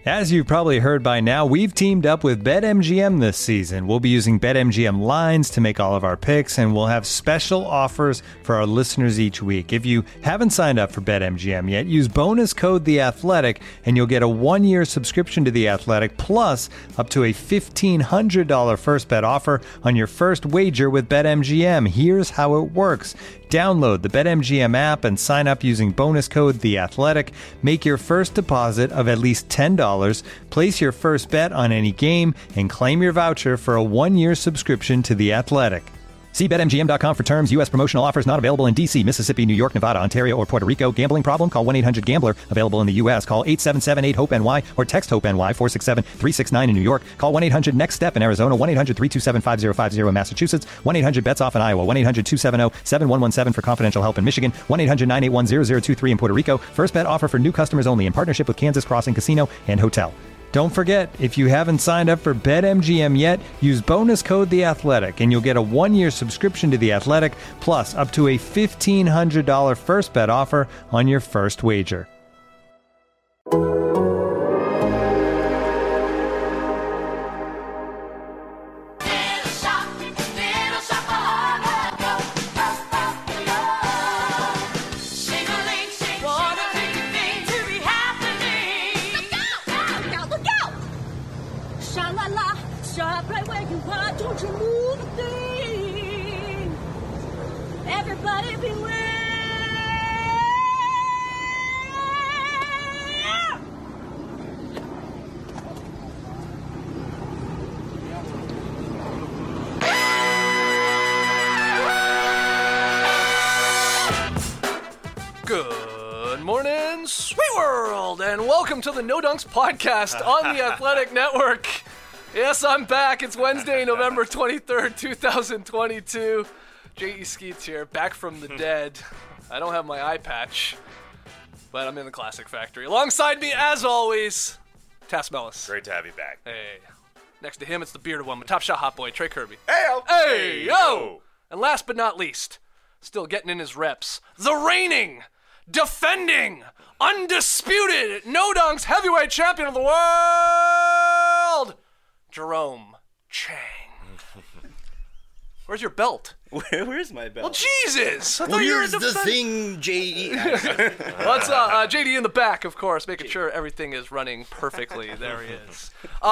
As you've probably heard by now, we've teamed up with BetMGM this season. We'll be using BetMGM lines to make all of our picks, and we'll have special offers for our listeners each week. If you haven't signed up for BetMGM yet, use bonus code The Athletic, and you'll get a 1-year subscription to The Athletic, plus up to a $1,500 first bet offer on your first wager with BetMGM. Here's how it works. Download the BetMGM app and sign up using bonus code The Athletic. Make your first deposit of at least $10. Place your first bet on any game and claim your voucher for a 1-year subscription to The Athletic. See BetMGM.com for terms. U.S. promotional offers not available in D.C., Mississippi, New York, Nevada, Ontario, or Puerto Rico. Gambling problem? Call 1-800-GAMBLER. Available in the U.S. Call 877-8-HOPE-NY or text HOPE-NY 467-369 in New York. Call 1-800-NEXT-STEP in Arizona. 1-800-327-5050 in Massachusetts. 1-800-BETS-OFF in Iowa. 1-800-270-7117 for confidential help in Michigan. 1-800-981-0023 in Puerto Rico. First bet offer for new customers only in partnership with Kansas Crossing Casino and Hotel. Don't forget, if you haven't signed up for BetMGM yet, use bonus code The Athletic, and you'll get a 1-year subscription to The Athletic, plus up to a $1,500 first bet offer on your first wager. Everybody beware! Good morning, sweet world, and welcome to the No Dunks podcast on the Athletic Network. Yes, I'm back. It's Wednesday, November 23rd, 2022. J.E. Skeets here, back from the dead. I don't have my eye patch, but I'm in the Classic Factory. Alongside me, as always, Tass Mellis. Great to have you back. Hey. Next to him, it's the bearded one, my top shot hot boy, Trey Kirby. Hey-o. Hey-yo! And last but not least, still getting in his reps, the reigning, defending, undisputed No Dunks heavyweight champion of the world, Jerome Chang. Where's your belt? Where's my belt? Well, Jesus! I thought Well, you were here's the thing, J.E. Let's JD in the back, of course, making sure everything is running perfectly. There he is.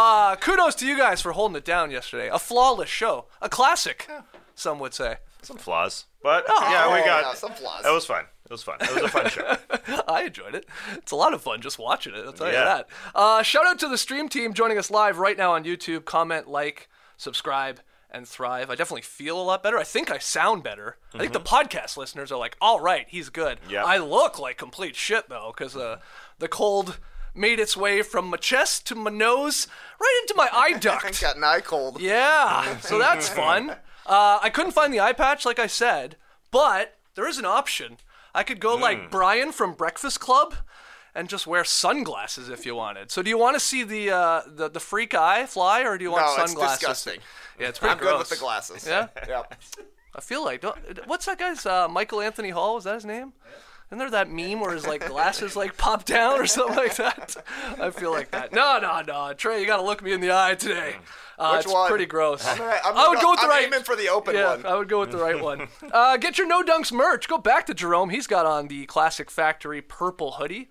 Kudos to you guys for holding it down yesterday. A flawless show, a classic, some would say. Some flaws, but we got some flaws. It was fun. It was a fun show. I enjoyed it. It's a lot of fun just watching it, I'll tell you that. Shout out to the stream team joining us live right now on YouTube. Comment, like, subscribe, and thrive. I definitely feel a lot better. I think I sound better. I think the podcast listeners are like, all right, he's good. Yep. I look like complete shit, though, because the cold made its way from my chest to my nose, right into my eye duct. Got an eye cold. Yeah, so that's fun. I couldn't find the eye patch, like I said, but there is an option. I could go like Brian from Breakfast Club and just wear sunglasses if you wanted. So do you want to see the freak eye fly, or do you want sunglasses? No, it's disgusting. Yeah, it's pretty gross. I'm good with the glasses. Yeah? Yep. I feel like, what's that guy's, Michael Anthony Hall, is that his name? Isn't there that meme where his like glasses like pop down or something like that? I feel like that. No, Trey, you gotta look me in the eye today. Which it's one? Pretty gross. I would go with the right. I'm aiming for the open one. I would go with the right one. Get your No Dunks merch. Go back to Jerome. He's got on the Classic Factory purple hoodie.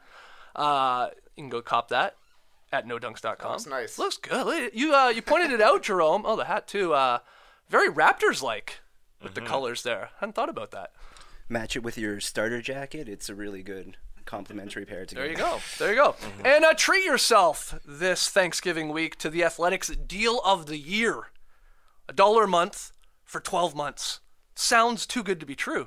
You can go cop that at nodunks.com. That's nice. Looks good. You pointed it out, Jerome. Oh, the hat too. Very Raptors-like with the colors there. Hadn't thought about that. Match it with your starter jacket. It's a really good complimentary pair together. There you go. And treat yourself this Thanksgiving week to the Athletics Deal of the Year. $1 a month for 12 months. Sounds too good to be true.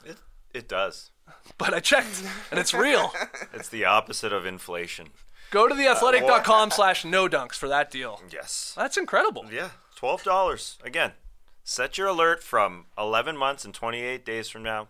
It does. But I checked, and it's real. It's the opposite of inflation. Go to theathletic.com/nodunks for that deal. Yes. That's incredible. Yeah, $12. Again, set your alert from 11 months and 28 days from now.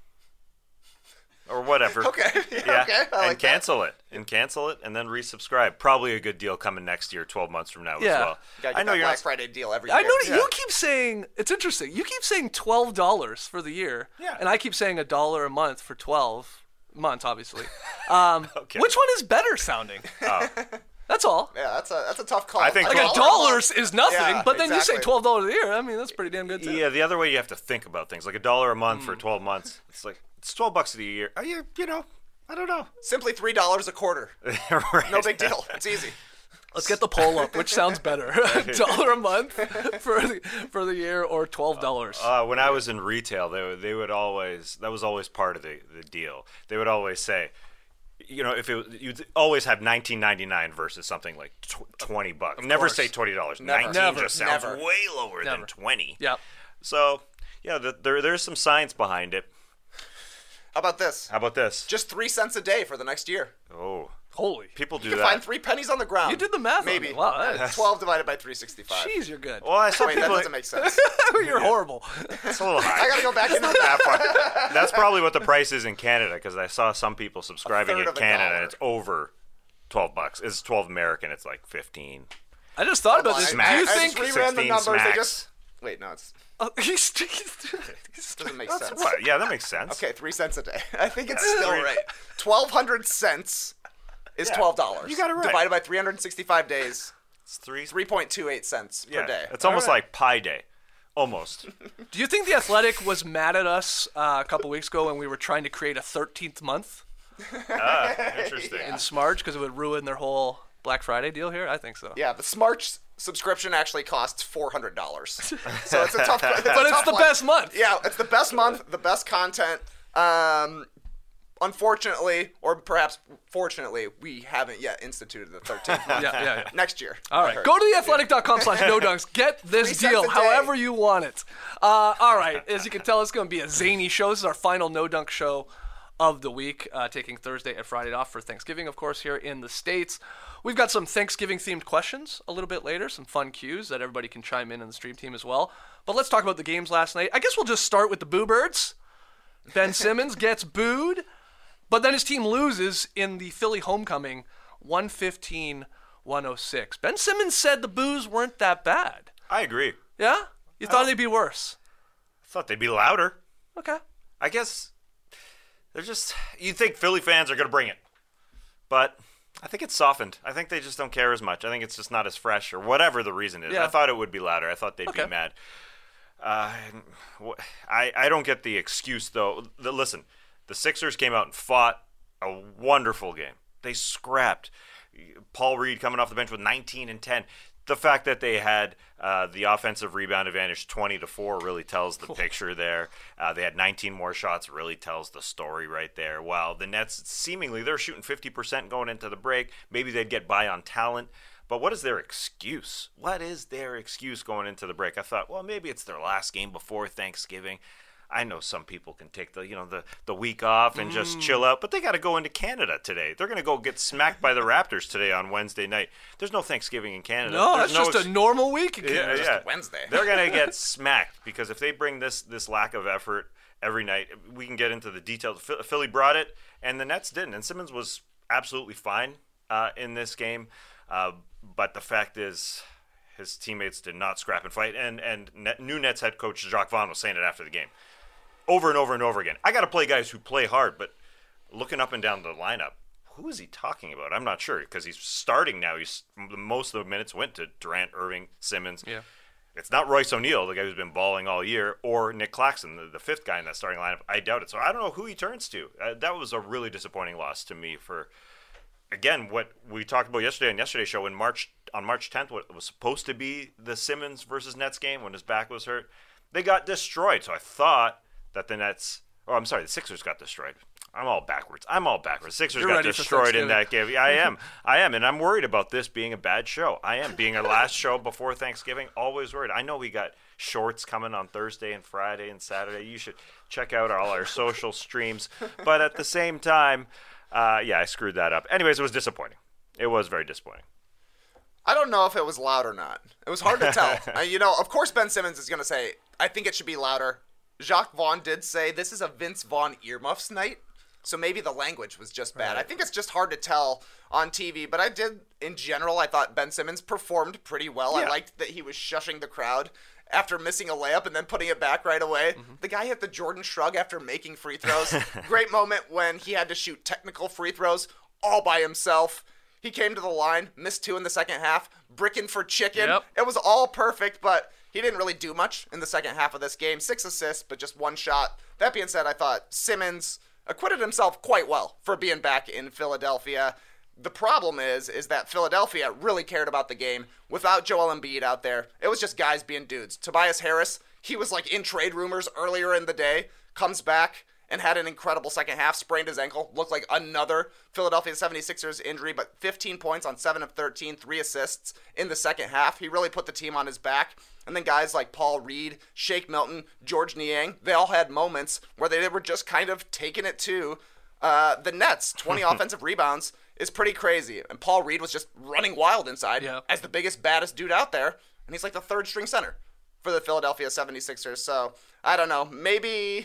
Or whatever. Okay. Yeah. Okay. And cancel it. And then resubscribe. Probably a good deal coming next year, 12 months from now as well. I know you're Black Friday deal every year. I know you keep saying, it's interesting, you keep saying $12 for the year. Yeah. And I keep saying $1 a month for 12 months, obviously. Okay. Which one is better sounding? Oh. That's all. That's a tough call. I think like $1 is nothing, but then you say $12 a year. I mean, that's pretty damn good too. Yeah, the other way you have to think about things, like $1 a month for 12 months. It's like it's $12 a year. You know, I don't know. Simply $3 a quarter. Right. No big deal. It's easy. Let's get the poll up. Which sounds better, $1 a month for the year or $12? When I was in retail, they would always, that was always part of the deal. They would always say, you know, you'd always have $19.99 versus something like $20. Never say $20. Never. 19 just sounds way lower than 20. Yeah. So yeah, there's some science behind it. How about this? Just 3 cents a day for the next year. Oh. Holy. People do you that. can find 3 pennies on the ground. You did the math. Maybe. On it. Wow. 12 divided by 365. Jeez, you're good. Well, I saw Wait, people. that doesn't make sense. You're horrible. It's a little high. I gotta go back into that. That's probably what the price is in Canada, because I saw some people subscribing in Canada, and it's over $12. It's 12 American. It's like 15. I just thought about this. Smacks. Do you think I just reran the numbers? Smacks. Wait, no, it's doesn't make sense. What? Yeah, that makes sense. Okay, 3 cents a day. I think it's still right. 1,200 cents is $12. You got it right. Divided by 365 days, It's 3. 3.28 cents per day. It's almost like Pi Day. Almost. Do you think The Athletic was mad at us a couple weeks ago when we were trying to create a 13th month Interesting. in Smarch because it would ruin their whole Black Friday deal here? I think so. Yeah, the Smart subscription actually costs $400. So it's a tough But it's the best month. Yeah, it's the best month, the best content. Unfortunately, or perhaps fortunately, we haven't yet instituted the 13th month. Yeah. Next year. All right. Go to theathletic.com/nodunks. Get this 3 cents deal a day. however you want it. All right. As you can tell, it's going to be a zany show. This is our final No Dunk show of the week, taking Thursday and Friday off for Thanksgiving, of course, here in the States. We've got some Thanksgiving-themed questions a little bit later, some fun cues that everybody can chime in the stream team as well. But let's talk about the games last night. I guess we'll just start with the Boo Birds. Ben Simmons gets booed, but then his team loses in the Philly homecoming, 115-106. Ben Simmons said the boos weren't that bad. I agree. Yeah? You thought they'd be worse? I thought they'd be louder. Okay. I guess they're just. You'd think Philly fans are going to bring it. But I think it's softened. I think they just don't care as much. I think it's just not as fresh or whatever the reason is. Yeah. I thought it would be louder. I thought they'd be mad. I don't get the excuse, though. Listen, the Sixers came out and fought a wonderful game. They scrapped. Paul Reed coming off the bench with 19 and 10. The fact that they had the offensive rebound advantage 20-4 really tells the picture there. They had 19 more shots, really tells the story right there. While the Nets, seemingly, they're shooting 50% going into the break. Maybe they'd get by on talent. But what is their excuse? What is their excuse going into the break? I thought, well, maybe it's their last game before Thanksgiving. I know some people can take the week off and just chill out, but they got to go into Canada today. They're going to go get smacked by the Raptors today on Wednesday night. There's no Thanksgiving in Canada. No, There's that's just a normal week in Canada. Just Wednesday. They're going to get smacked because if they bring this lack of effort every night, we can get into the details. Philly brought it, and the Nets didn't. And Simmons was absolutely fine in this game, but the fact is, his teammates did not scrap and fight. And new Nets head coach Jacques Vaughn was saying it after the game. Over and over and over again. I got to play guys who play hard, but looking up and down the lineup, who is he talking about? I'm not sure because he's starting now. Most of the minutes went to Durant, Irving, Simmons. Yeah. It's not Royce O'Neal, the guy who's been balling all year, or Nick Claxton, the fifth guy in that starting lineup. I doubt it. So I don't know who he turns to. That was a really disappointing loss to me for, again, what we talked about yesterday on yesterday's show on March 10th, what was supposed to be the Simmons versus Nets game when his back was hurt. They got destroyed. So I thought that the Sixers got destroyed. I'm all backwards. Sixers got destroyed in that game. I am, and I'm worried about this being a bad show. I am, being our last show before Thanksgiving, always worried. I know we got shorts coming on Thursday and Friday and Saturday. You should check out all our social streams. But at the same time, I screwed that up. Anyways, it was disappointing. It was very disappointing. I don't know if it was loud or not. It was hard to tell. Of course Ben Simmons is going to say, I think it should be louder. Jacques Vaughn did say this is a Vince Vaughn earmuffs night, so maybe the language was just bad. Right. I think it's just hard to tell on TV, but in general, I thought Ben Simmons performed pretty well. Yeah. I liked that he was shushing the crowd after missing a layup and then putting it back right away. Mm-hmm. The guy hit the Jordan shrug after making free throws. Great moment when he had to shoot technical free throws all by himself. He came to the line, missed 2 in the second half, bricking for chicken. Yep. It was all perfect, but he didn't really do much in the second half of this game. 6 assists, but just 1 shot. That being said, I thought Simmons acquitted himself quite well for being back in Philadelphia. The problem is that Philadelphia really cared about the game without Joel Embiid out there. It was just guys being dudes. Tobias Harris, he was like in trade rumors earlier in the day, comes back and had an incredible second half, sprained his ankle, looked like another Philadelphia 76ers injury, but 15 points on 7 of 13, 3 assists in the second half. He really put the team on his back. And then guys like Paul Reed, Shake Milton, George Niang, they all had moments where they were just kind of taking it to the Nets. 20 offensive rebounds is pretty crazy. And Paul Reed was just running wild inside as the biggest, baddest dude out there. And he's like the 3rd string center for the Philadelphia 76ers. So, I don't know. Maybe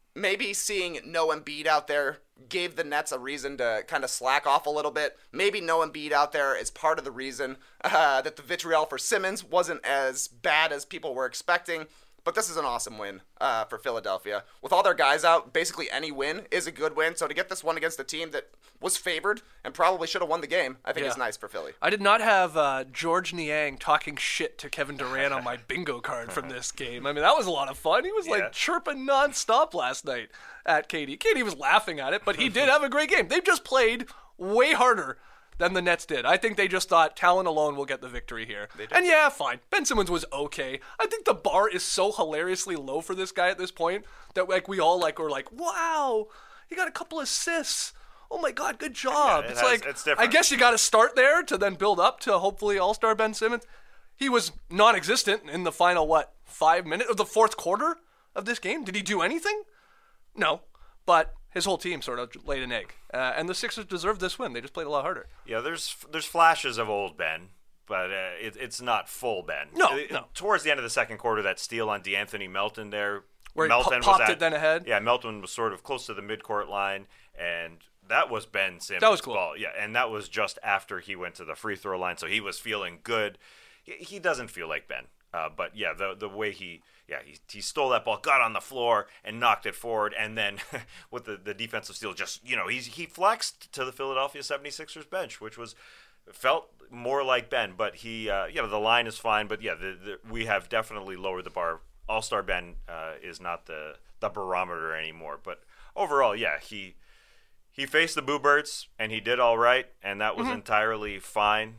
seeing no Embiid out there gave the Nets a reason to kind of slack off a little bit. Maybe no Embiid out there is part of the reason that the vitriol for Simmons wasn't as bad as people were expecting. But this is an awesome win for Philadelphia. With all their guys out, basically any win is a good win. So to get this one against a team that was favored and probably should have won the game, I think is nice for Philly. I did not have George Niang talking shit to Kevin Durant on my bingo card from this game. I mean, that was a lot of fun. He was like chirping nonstop last night at KD. KD was laughing at it, but he did have a great game. They've just played way harder than the Nets did. I think they just thought talent alone will get the victory here. And yeah, fine. Ben Simmons was okay. I think the bar is so hilariously low for this guy at this point that like we all like were like, wow, he got a couple assists. Oh my God, good job. Yeah, it's different. I guess you got to start there to then build up to hopefully All-Star Ben Simmons. He was non-existent in the final 5 minutes of the fourth quarter of this game. Did he do anything? No, but his whole team sort of laid an egg. And the Sixers deserved this win. They just played a lot harder. Yeah, there's flashes of old Ben, but it's not full Ben. No. Towards the end of the second quarter, that steal on DeAnthony Melton there. Where Melton he popped it then ahead. Yeah, Melton was sort of close to the midcourt line, and that was Ben Simmons' that was cool. ball. Yeah, and that was just after he went to the free throw line, so he was feeling good. He doesn't feel like Ben. But yeah, the way he stole that ball, got on the floor and knocked it forward, and then with the defensive steal, just he flexed to the Philadelphia 76ers bench, which felt more like Ben. But the line is fine, but yeah, we have definitely lowered the bar. All-Star Ben is not the barometer anymore, but overall, yeah, he faced the Boo Birds and he did all right, and that was entirely fine.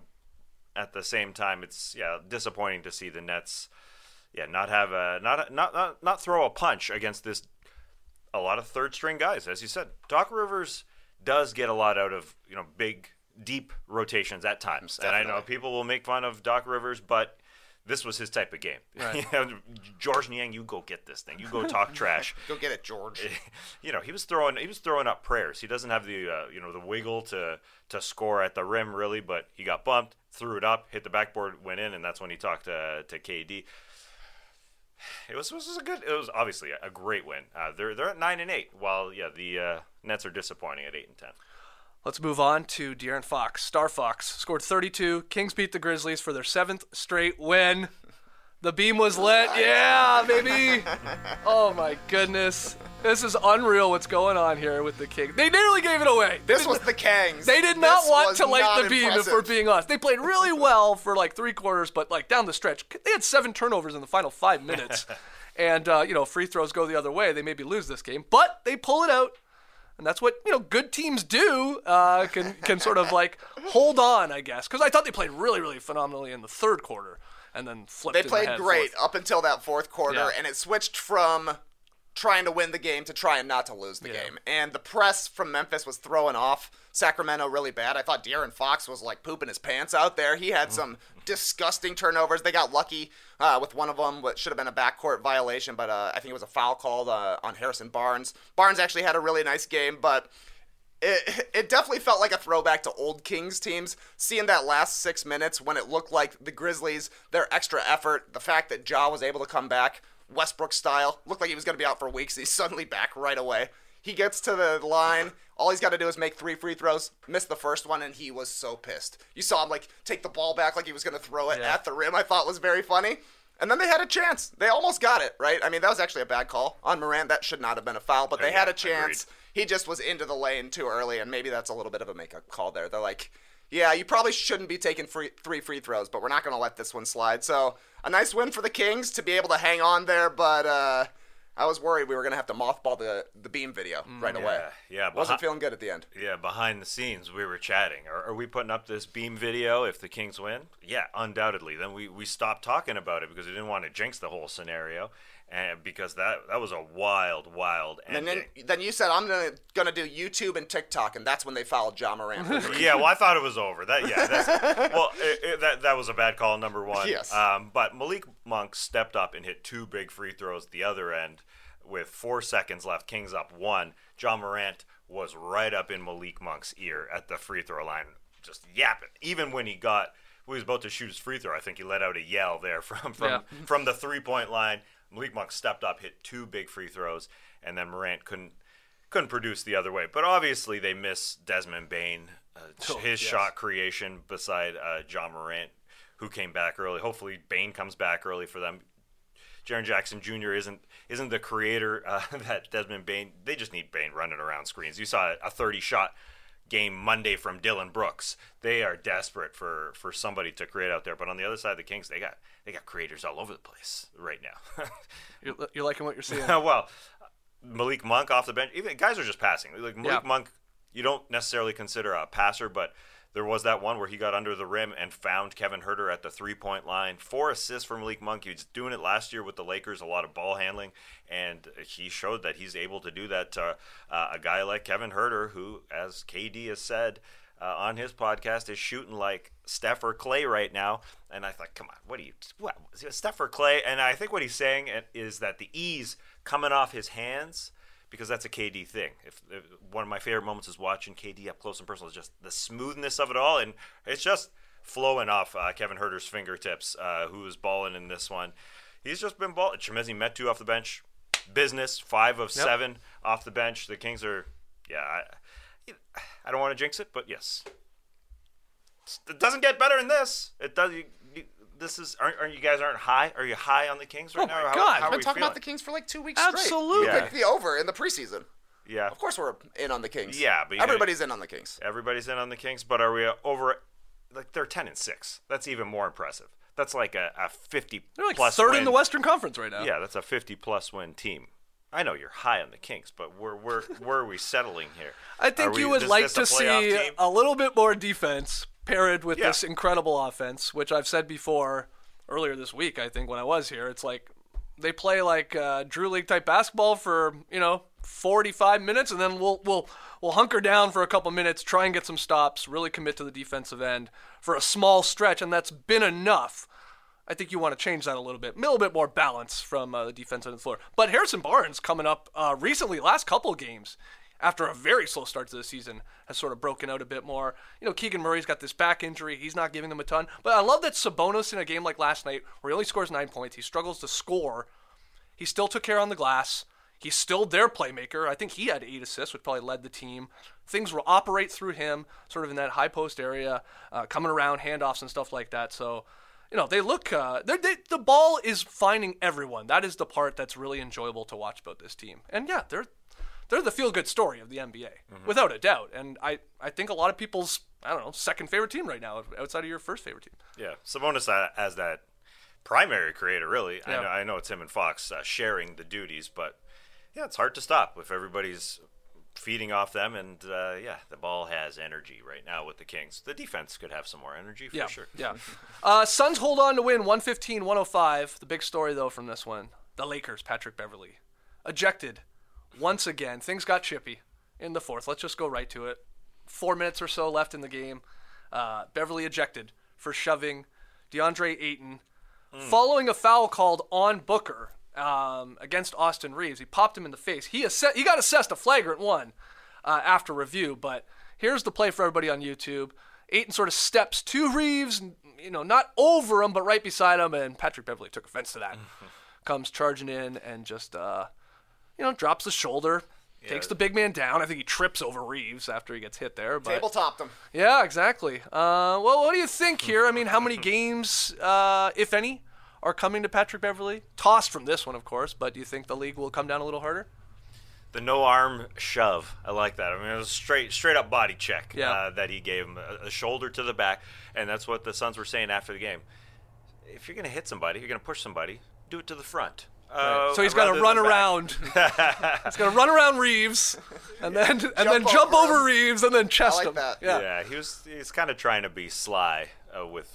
At the same time, it's disappointing to see the Nets, not have not throw a punch against a lot of third string guys, as you said. Doc Rivers does get a lot out of big, deep rotations at times, definitely. And I know people will make fun of Doc Rivers, but this was his type of game. Right. George Niang, you go get this thing. You go talk trash. Go get it, George. He was throwing up prayers. He doesn't have the the wiggle to score at the rim really, but he got bumped, threw it up, hit the backboard, went in, and that's when he talked to KD. It was obviously a great win. They're at 9-8, while the Nets are disappointing at 8-10. Let's move on to De'Aaron Fox. Star Fox scored 32. Kings beat the Grizzlies for their 7th straight win. The beam was lit. Yeah, baby. Oh, my goodness. This is unreal what's going on here with the Kings. They nearly gave it away. This was the Kings. They did not want to light the beam, if we're being honest. They played really well for 3 quarters, but down the stretch, they had 7 turnovers in the final 5 minutes. And, free throws go the other way. They maybe lose this game, but they pull it out. And that's what, good teams do, can sort of hold on, I guess. Because I thought they played really, really phenomenally in the third quarter and then flipped They played great up until that fourth quarter, and it switched from trying to win the game to trying not to lose the game. And the press from Memphis was throwing off Sacramento really bad. I thought De'Aaron Fox was pooping his pants out there. He had some disgusting turnovers. They got lucky with one of them, what should have been a backcourt violation, but I think it was a foul called on Harrison Barnes. Barnes actually had a really nice game, but it definitely felt like a throwback to old Kings teams. Seeing that last 6 minutes when it looked like the Grizzlies, their extra effort, the fact that Ja was able to come back Westbrook style, looked like he was going to be out for weeks. He's suddenly back right away. He gets to the line. All he's got to do is make 3 free throws, missed the first one, and he was so pissed. You saw him take the ball back like he was going to throw it at the rim. I thought was very funny. And then they had a chance. They almost got it, right? I mean, that was actually a bad call on Morant. That should not have been a foul, but they had a chance. Agreed. He just was into the lane too early, and maybe that's a little bit of a makeup call there. They're like, yeah, you probably shouldn't be taking 3 free throws, but we're not going to let this one slide. So a nice win for the Kings to be able to hang on there, but I was worried we were going to have to mothball the Beam video right away. Yeah. Wasn't feeling good at the end. Yeah, behind the scenes, we were chatting. Are we putting up this Beam video if the Kings win? Yeah, undoubtedly. Then we stopped talking about it because we didn't want to jinx the whole scenario, and because that was a wild ending. And then you said, I'm gonna do YouTube and TikTok, and that's when they fouled Ja Morant. Yeah, well, I thought it was over. That was a bad call, number one. Yes. But Malik Monk stepped up and hit 2 big free throws at the other end with 4 seconds left. Kings up 1. Ja Morant was right up in Malik Monk's ear at the free throw line, just yapping. Even when he was about to shoot his free throw, I think he let out a yell there from the 3-point line. Malik Monk stepped up, hit 2 big free throws, and then Morant couldn't produce the other way. But obviously they miss Desmond Bane, his shot creation beside Ja Morant, who came back early. Hopefully Bane comes back early for them. Jaren Jackson Jr. isn't the creator that Desmond Bane. They just need Bane running around screens. You saw a 30-shot game Monday from Dylan Brooks. They are desperate for somebody to create out there. But on the other side of the Kings, they got creators all over the place right now. You're liking what you're seeing? Well, Malik Monk off the bench. Even guys are just passing. Like Malik Monk, you don't necessarily consider a passer, but there was that one where he got under the rim and found Kevin Huerter at the 3-point line. 4 assists for Malik Monk. He was doing it last year with the Lakers, a lot of ball handling, and he showed that he's able to do that to a guy like Kevin Huerter, who, as KD has said on his podcast, is shooting like Steph or Clay right now. And I thought, come on, what Steph or Clay? And I think what he's saying is that the ease coming off his hands, because that's a KD thing. If one of my favorite moments is watching KD up close and personal, is just the smoothness of it all, and it's just flowing off Kevin Huerter's fingertips, who is balling in this one. He's just been balling. Chimezie Metu off the bench, business, 5 of 7 off the bench. The Kings are, I don't want to jinx it, but yes. It doesn't get better than this. It does. Aren't you guys high? Are you high on the Kings right now? Oh my God! I've been talking about the Kings for like 2 weeks Absolutely. straight. Absolutely, the over in the preseason. Yeah, of course we're in on the Kings. Yeah, but everybody's in on the Kings. Everybody's in on the Kings, but are we over? Like they're 10-6. That's even more impressive. That's like a 50. They're like plus third win. in the Western Conference right now. Yeah, that's a 50+ win team. I know you're high on the Kings, but where are we settling here? I think you would like to see a little bit more defense paired with this incredible offense, which I've said before earlier this week. I think when I was here, it's like they play like Drew League type basketball for 45 minutes, and then we'll hunker down for a couple minutes, try and get some stops, really commit to the defensive end for a small stretch, and that's been enough. I think you want to change that a little bit more balance from the defense end of the floor. But Harrison Barnes coming up recently, last couple games, after a very slow start to the season, has sort of broken out a bit more. Keegan Murray's got this back injury. He's not giving them a ton. But I love that Sabonis in a game like last night, where he only scores 9 points, he struggles to score. He still took care on the glass. He's still their playmaker. I think he had 8 assists, which probably led the team. Things will operate through him, sort of in that high post area, coming around, handoffs and stuff like that. So, they look, the ball is finding everyone. That is the part that's really enjoyable to watch about this team. And yeah, they're the feel-good story of the NBA, without a doubt. And I think a lot of people's, second favorite team right now, outside of your first favorite team. Yeah, Sabonis as that primary creator, really. Yeah. I know it's him and Fox sharing the duties, but yeah, it's hard to stop if everybody's feeding off them. And the ball has energy right now with the Kings. The defense could have some more energy for sure. Yeah. Suns hold on to win 115-105. The big story, though, from this one, the Lakers, Patrick Beverley, ejected. Once again, things got chippy in the fourth. Let's just go right to it. 4 minutes or so left in the game. Beverley ejected for shoving DeAndre Ayton following a foul called on Booker against Austin Reeves. He popped him in the face. He got assessed a flagrant one after review, but here's the play for everybody on YouTube. Ayton sort of steps to Reeves, not over him, but right beside him, and Patrick Beverley took offense to that. Comes charging in and just drops the shoulder, takes the big man down. I think he trips over Reeves after he gets hit there. But table-topped him. Yeah, exactly. Well, what do you think here? I mean, how many games, if any, are coming to Patrick Beverley? Tossed from this one, of course, but do you think the league will come down a little harder? The no arm shove. I like that. I mean, it was a straight up body check that he gave him, a shoulder to the back, and that's what the Suns were saying after the game. If you're going to hit somebody, you're going to push somebody, do it to the front. So he's got to run around. He's got to run around Reeves, and then jump over Reeves, and then chest him. That. Yeah, he's kind of trying to be sly with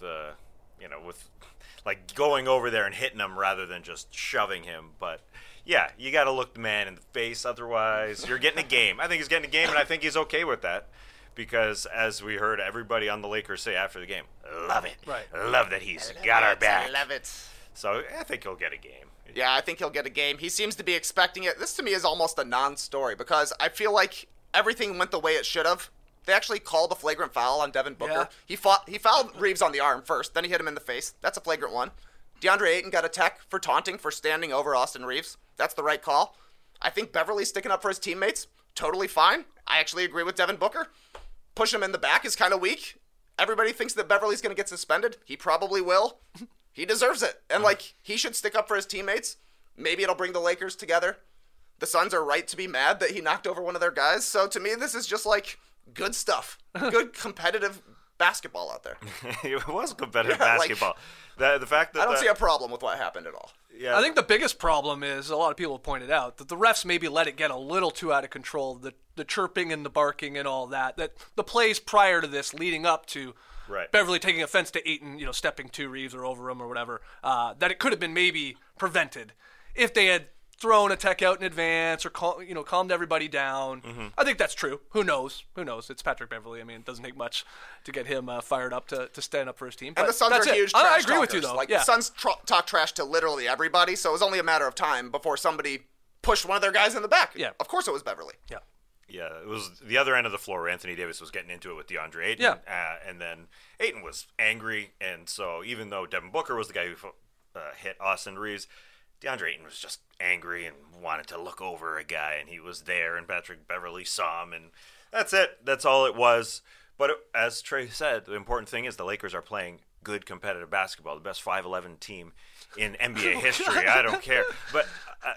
like going over there and hitting him rather than just shoving him, but. Yeah, you got to look the man in the face, otherwise you're getting a game. I think he's getting a game, and I think he's okay with that because, as we heard everybody on the Lakers say after the game, love it. Right. Love that he's got our back. Love it. So I think he'll get a game. Yeah, I think he'll get a game. He seems to be expecting it. This, to me, is almost a non-story because I feel like everything went the way it should have. They actually called a flagrant foul on Devin Booker. Yeah. He fouled Reeves on the arm first, then he hit him in the face. That's a flagrant one. DeAndre Ayton got a tech for taunting for standing over Austin Reeves. That's the right call. I think Beverly sticking up for his teammates, totally fine. I actually agree with Devin Booker. Pushing him in the back is kind of weak. Everybody thinks that Beverly's going to get suspended. He probably will. He deserves it. And, he should stick up for his teammates. Maybe it'll bring the Lakers together. The Suns are right to be mad that he knocked over one of their guys. So, to me, this is just, good stuff. Good competitive basketball out there. It was competitive basketball. The fact that I don't see a problem with what happened at all. Yeah, I think the biggest problem is, a lot of people have pointed out, that the refs maybe let it get a little too out of control, the chirping and the barking and all that the plays prior to this leading up to Beverly taking offense to Ayton, stepping to Reeves or over him or whatever, that it could have been maybe prevented if they had thrown a tech out in advance or calmed everybody down. Mm-hmm. I think that's true. Who knows? It's Patrick Beverly. I mean, it doesn't take much to get him fired up to stand up for his team. And but the Suns are huge I trash agree talkers. with you, though. The Suns talk trash to literally everybody, so it was only a matter of time before somebody pushed one of their guys in the back. Yeah. Of course it was Beverly. Yeah. Yeah, it was the other end of the floor where Anthony Davis was getting into it with DeAndre Ayton. Yeah. And then Ayton was angry, and so even though Devin Booker was the guy who hit Austin Reeves, DeAndre Ayton was just angry and wanted to look over a guy, and he was there, and Patrick Beverly saw him, and that's it. That's all it was. But as Trey said, the important thing is the Lakers are playing good competitive basketball, the best 5'11" team in NBA history. I don't care. But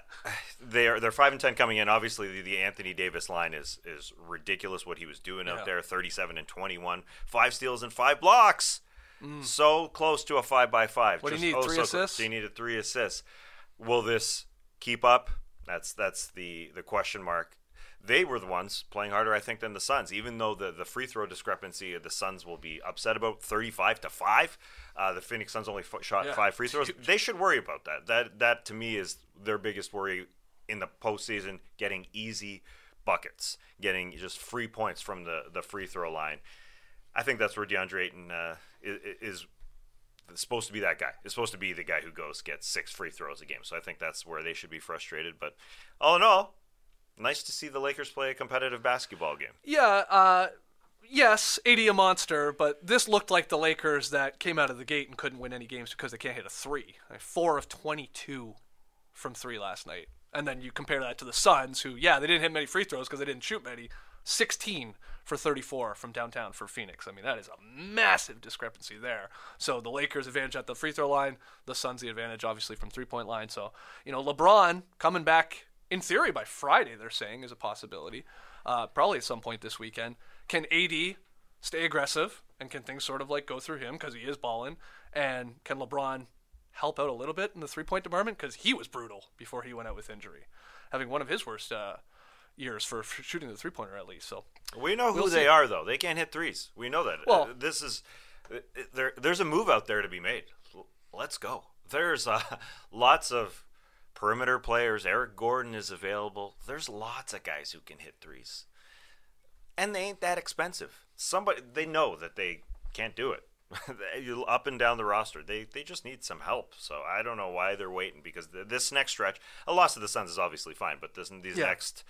they're 5-10 coming in. Obviously, the Anthony Davis line is ridiculous what he was doing out there, 37 and 21, 5 steals and 5 blocks. So close to a 5x5. What do you need, 3 assists? He needed 3 assists. Will this keep up? That's the question mark. They were the ones playing harder, I think, than the Suns. Even though the free throw discrepancy the Suns will be upset about, 35-5. The Phoenix Suns only shot 5 free throws. They should worry about that. That to me is their biggest worry in the postseason, getting easy buckets, getting just free points from the free throw line. I think that's where DeAndre Ayton is supposed to be that guy. It's supposed to be the guy who gets 6 free throws a game. So I think that's where they should be frustrated. But all in all, nice to see the Lakers play a competitive basketball game. Yeah, yes, AD a monster, but this looked like the Lakers that came out of the gate and couldn't win any games because they can't hit a 3. 4 of 22 from 3 last night. And then you compare that to the Suns, who, they didn't hit many free throws because they didn't shoot many. 16 for 34 from downtown for Phoenix. I mean, that is a massive discrepancy there. So the Lakers advantage at the free throw line, the Suns the advantage obviously from three-point line. So, LeBron coming back in theory by Friday, they're saying, is a possibility. Probably at some point this weekend. Can AD stay aggressive and can things sort of go through him because he is balling? And can LeBron help out a little bit in the three-point department? Because he was brutal before he went out with injury, having one of his worst years for shooting the three-pointer at least. So we know who they are, though. They can't hit threes. We know that. Well, there's a move out there to be made. Let's go. There's lots of perimeter players. Eric Gordon is available. There's lots of guys who can hit threes, and they ain't that expensive. They know that they can't do it. Up and down the roster, they just need some help. So I don't know why they're waiting, because this next stretch, a loss to the Suns is obviously fine, but these next,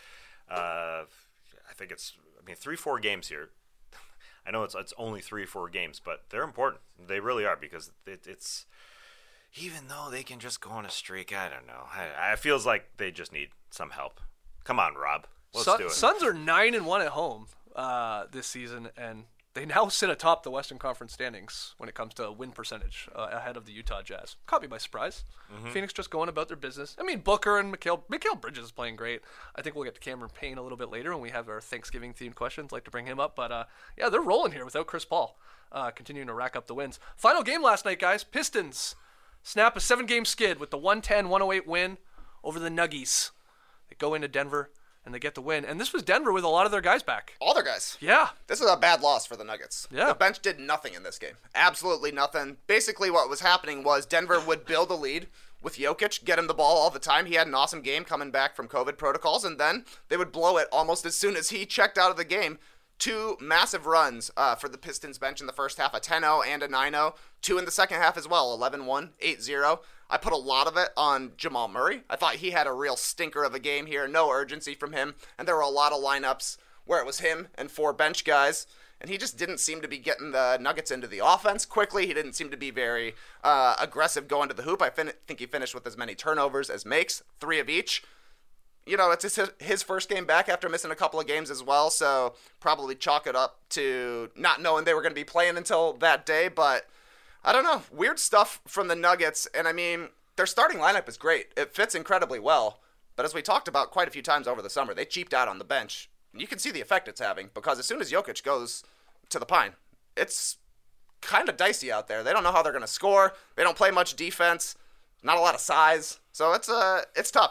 I think it's 3-4 games here. I know it's only 3-4 games, but they're important. They really are, because it's even though they can just go on a streak, I don't know. I feels like they just need some help. Come on, Rob. Let's do it. Suns are 9-1 at home this season, and they now sit atop the Western Conference standings when it comes to win percentage, ahead of the Utah Jazz. Caught me by surprise. Phoenix just going about their business. I mean, Booker and Mikal Bridges is playing great. I think we'll get to Cameron Payne a little bit later when we have our Thanksgiving-themed questions. I'd like to bring him up. But, yeah, they're rolling here without Chris Paul, continuing to rack up the wins. Final game last night, guys. Pistons snap a 7-game skid with the 110-108 win over the Nuggies. They go into Denver, and they get the win. And this was Denver with a lot of their guys back. All their guys. Yeah. This is a bad loss for the Nuggets. Yeah. The bench did nothing in this game. Absolutely nothing. Basically what was happening was Denver would build a lead with Jokic, get him the ball all the time. He had an awesome game coming back from COVID protocols, and then they would blow it almost as soon as he checked out of the game. 2 massive runs for the Pistons bench in the first half, a 10-0 and a 9-0. 2 in the second half as well, 11-1, 8-0. I put a lot of it on Jamal Murray. I thought he had a real stinker of a game here, no urgency from him, and there were a lot of lineups where it was him and 4 bench guys, and he just didn't seem to be getting the Nuggets into the offense quickly. He didn't seem to be very aggressive going to the hoop. I think he finished with as many turnovers as makes, 3 of each. You know, it's his first game back after missing a couple of games as well, so probably chalk it up to not knowing they were going to be playing until that day, but I don't know. Weird stuff from the Nuggets, and I mean, their starting lineup is great. It fits incredibly well, but as we talked about quite a few times over the summer, they cheaped out on the bench. And you can see the effect it's having, because as soon as Jokic goes to the Pine, it's kind of dicey out there. They don't know how they're going to score. They don't play much defense. Not a lot of size. So it's tough.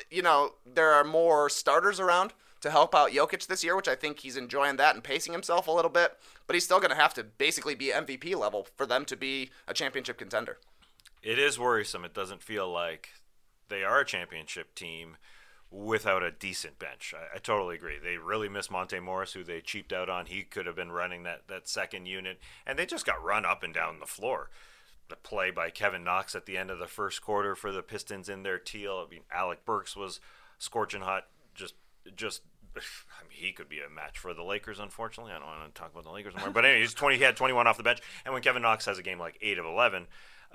There are more starters around to help out Jokic this year, which I think he's enjoying that and pacing himself a little bit. But he's still going to have to basically be MVP level for them to be a championship contender. It is worrisome. It doesn't feel like they are a championship team without a decent bench. I totally agree. They really miss Monte Morris, who they cheaped out on. He could have been running that second unit, and they just got run up and down the floor. The play by Kevin Knox at the end of the first quarter for the Pistons in their teal. I mean, Alec Burks was scorching hot. Just I mean, he could be a match for the Lakers, unfortunately. I don't want to talk about the Lakers anymore. But anyway, he had 21 off the bench. And when Kevin Knox has a game like 8 of 11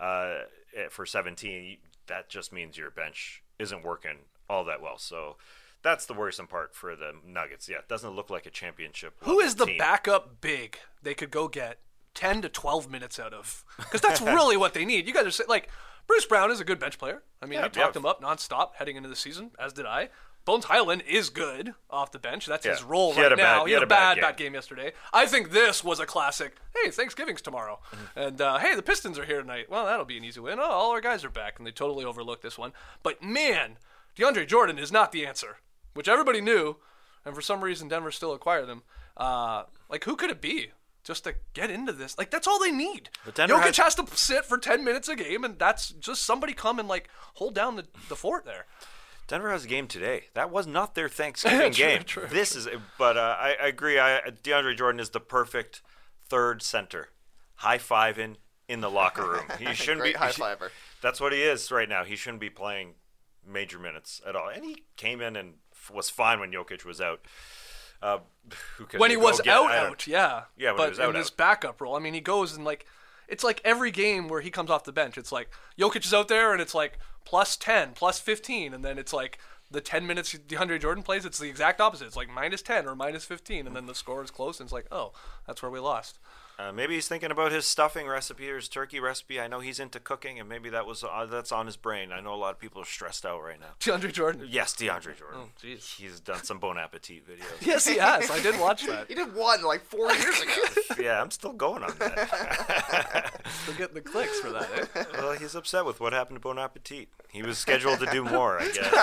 for 17, that just means your bench isn't working all that well. So that's the worrisome part for the Nuggets. Yeah, it doesn't look like a championship. Who is the team. backup big they could go get 10 to 12 minutes out of? Because that's really what they need. You guys are saying, like, Bruce Brown is a good bench player. I mean, you talked him up nonstop heading into the season, as did I. Bones Highland is good off the bench. That's his role right now. He had a bad game yesterday. I think this was a classic. Hey, Thanksgiving's tomorrow. And, hey, the Pistons are here tonight. Well, that'll be an easy win. Oh, all our guys are back. And they totally overlooked this one. But, man, DeAndre Jordan is not the answer, which everybody knew. And for some reason, Denver still acquired him. Like, who could it be? Just to get into this. Like, that's all they need. Jokic has to sit for 10 minutes a game, and that's just somebody come and, like, hold down the fort there. Denver has a game today. That was not their Thanksgiving game. True. But I agree. DeAndre Jordan is the perfect third center. High-fiving in the locker room. He shouldn't be high-fiver. That's what he is right now. He shouldn't be playing major minutes at all. And he came in and was fine when Jokic was out. When he was out, yeah. Yeah, when but he was out. In his backup role, I mean, he goes and, like, it's like every game where he comes off the bench, it's like Jokic is out there and it's like plus 10, plus 15, and then it's like the 10 minutes DeAndre Jordan plays, it's the exact opposite. It's like minus 10 or minus 15, and then the score is close, and it's like, oh, that's where we lost. Maybe he's thinking about his stuffing recipe or his turkey recipe. I know he's into cooking, and maybe that's on his brain. I know a lot of people are stressed out right now. DeAndre Jordan? Yes, DeAndre Jordan. Oh, jeez. He's done some Bon Appetit videos. Yes, he has. I did watch that. He did one like 4 years ago. Yeah, I'm still going on that. Still getting the clicks for that, eh? Well, he's upset with what happened to Bon Appetit. He was scheduled to do more,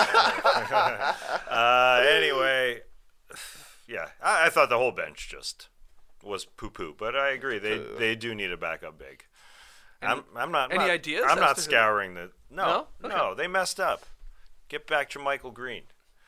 I guess. Anyway, yeah, I thought the whole bench just was poo-poo, but I agree they do need a backup big. I'm not. Any ideas? I'm not scouring the. No? Okay. No, they messed up. Get back to Michael Green.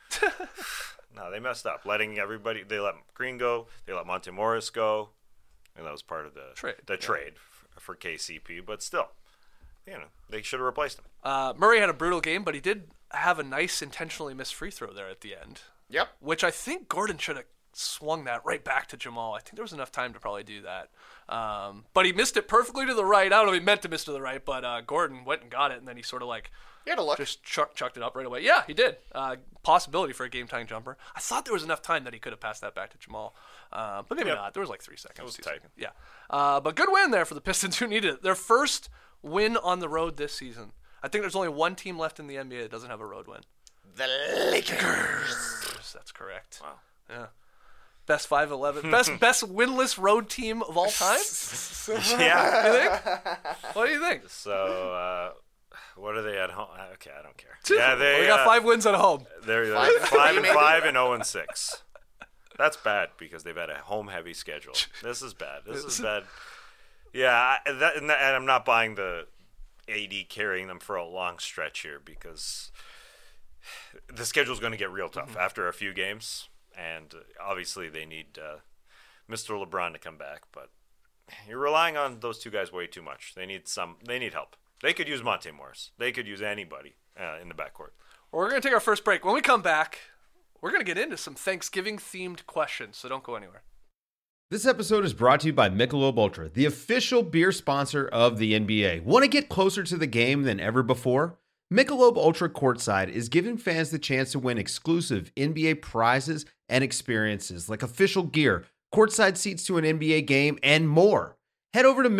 No, they messed up, letting everybody. They let Green go. They let Monte Morris go, and that was part of the trade for KCP. But still, they should have replaced him. Murray had a brutal game, but he did have a nice intentionally missed free throw there at the end. Yep. Which I think Gordon should have swung that right back to Jamal. I think there was enough time to probably do that. But he missed it perfectly to the right. I don't know if he meant to miss to the right, but Gordon went and got it, and then he sort of like just chucked it up right away. Yeah, he did. Possibility for a game-tying jumper. I thought there was enough time that he could have passed that back to Jamal. But maybe not. There was like 3 seconds. It was 2 tight. seconds. Yeah. But good win there for the Pistons who needed it. Their first win on the road this season. I think there's only one team left in the NBA that doesn't have a road win. The Lakers. That's correct. Wow. Yeah. Best 5-11. Best winless road team of all time? Yeah. You think? What do you think? So, what are they at home? Okay, I don't care. Yeah, We got 5 wins at home. They're 5-5 and 0-6. That's bad because they've had a home-heavy schedule. This is bad. This is bad. Yeah, and I'm not buying the AD carrying them for a long stretch here because the schedule's going to get real tough after a few games, and obviously they need Mr. LeBron to come back. But you're relying on those 2 guys way too much. They need help. They could use Monte Morris. They could use anybody in the backcourt. Well, we're going to take our first break. When we come back, we're going to get into some Thanksgiving-themed questions, so don't go anywhere. This episode is brought to you by Michelob Ultra, the official beer sponsor of the NBA. Want to get closer to the game than ever before? Michelob Ultra Courtside is giving fans the chance to win exclusive NBA prizes and experiences like official gear, courtside seats to an NBA game, and more. Head over to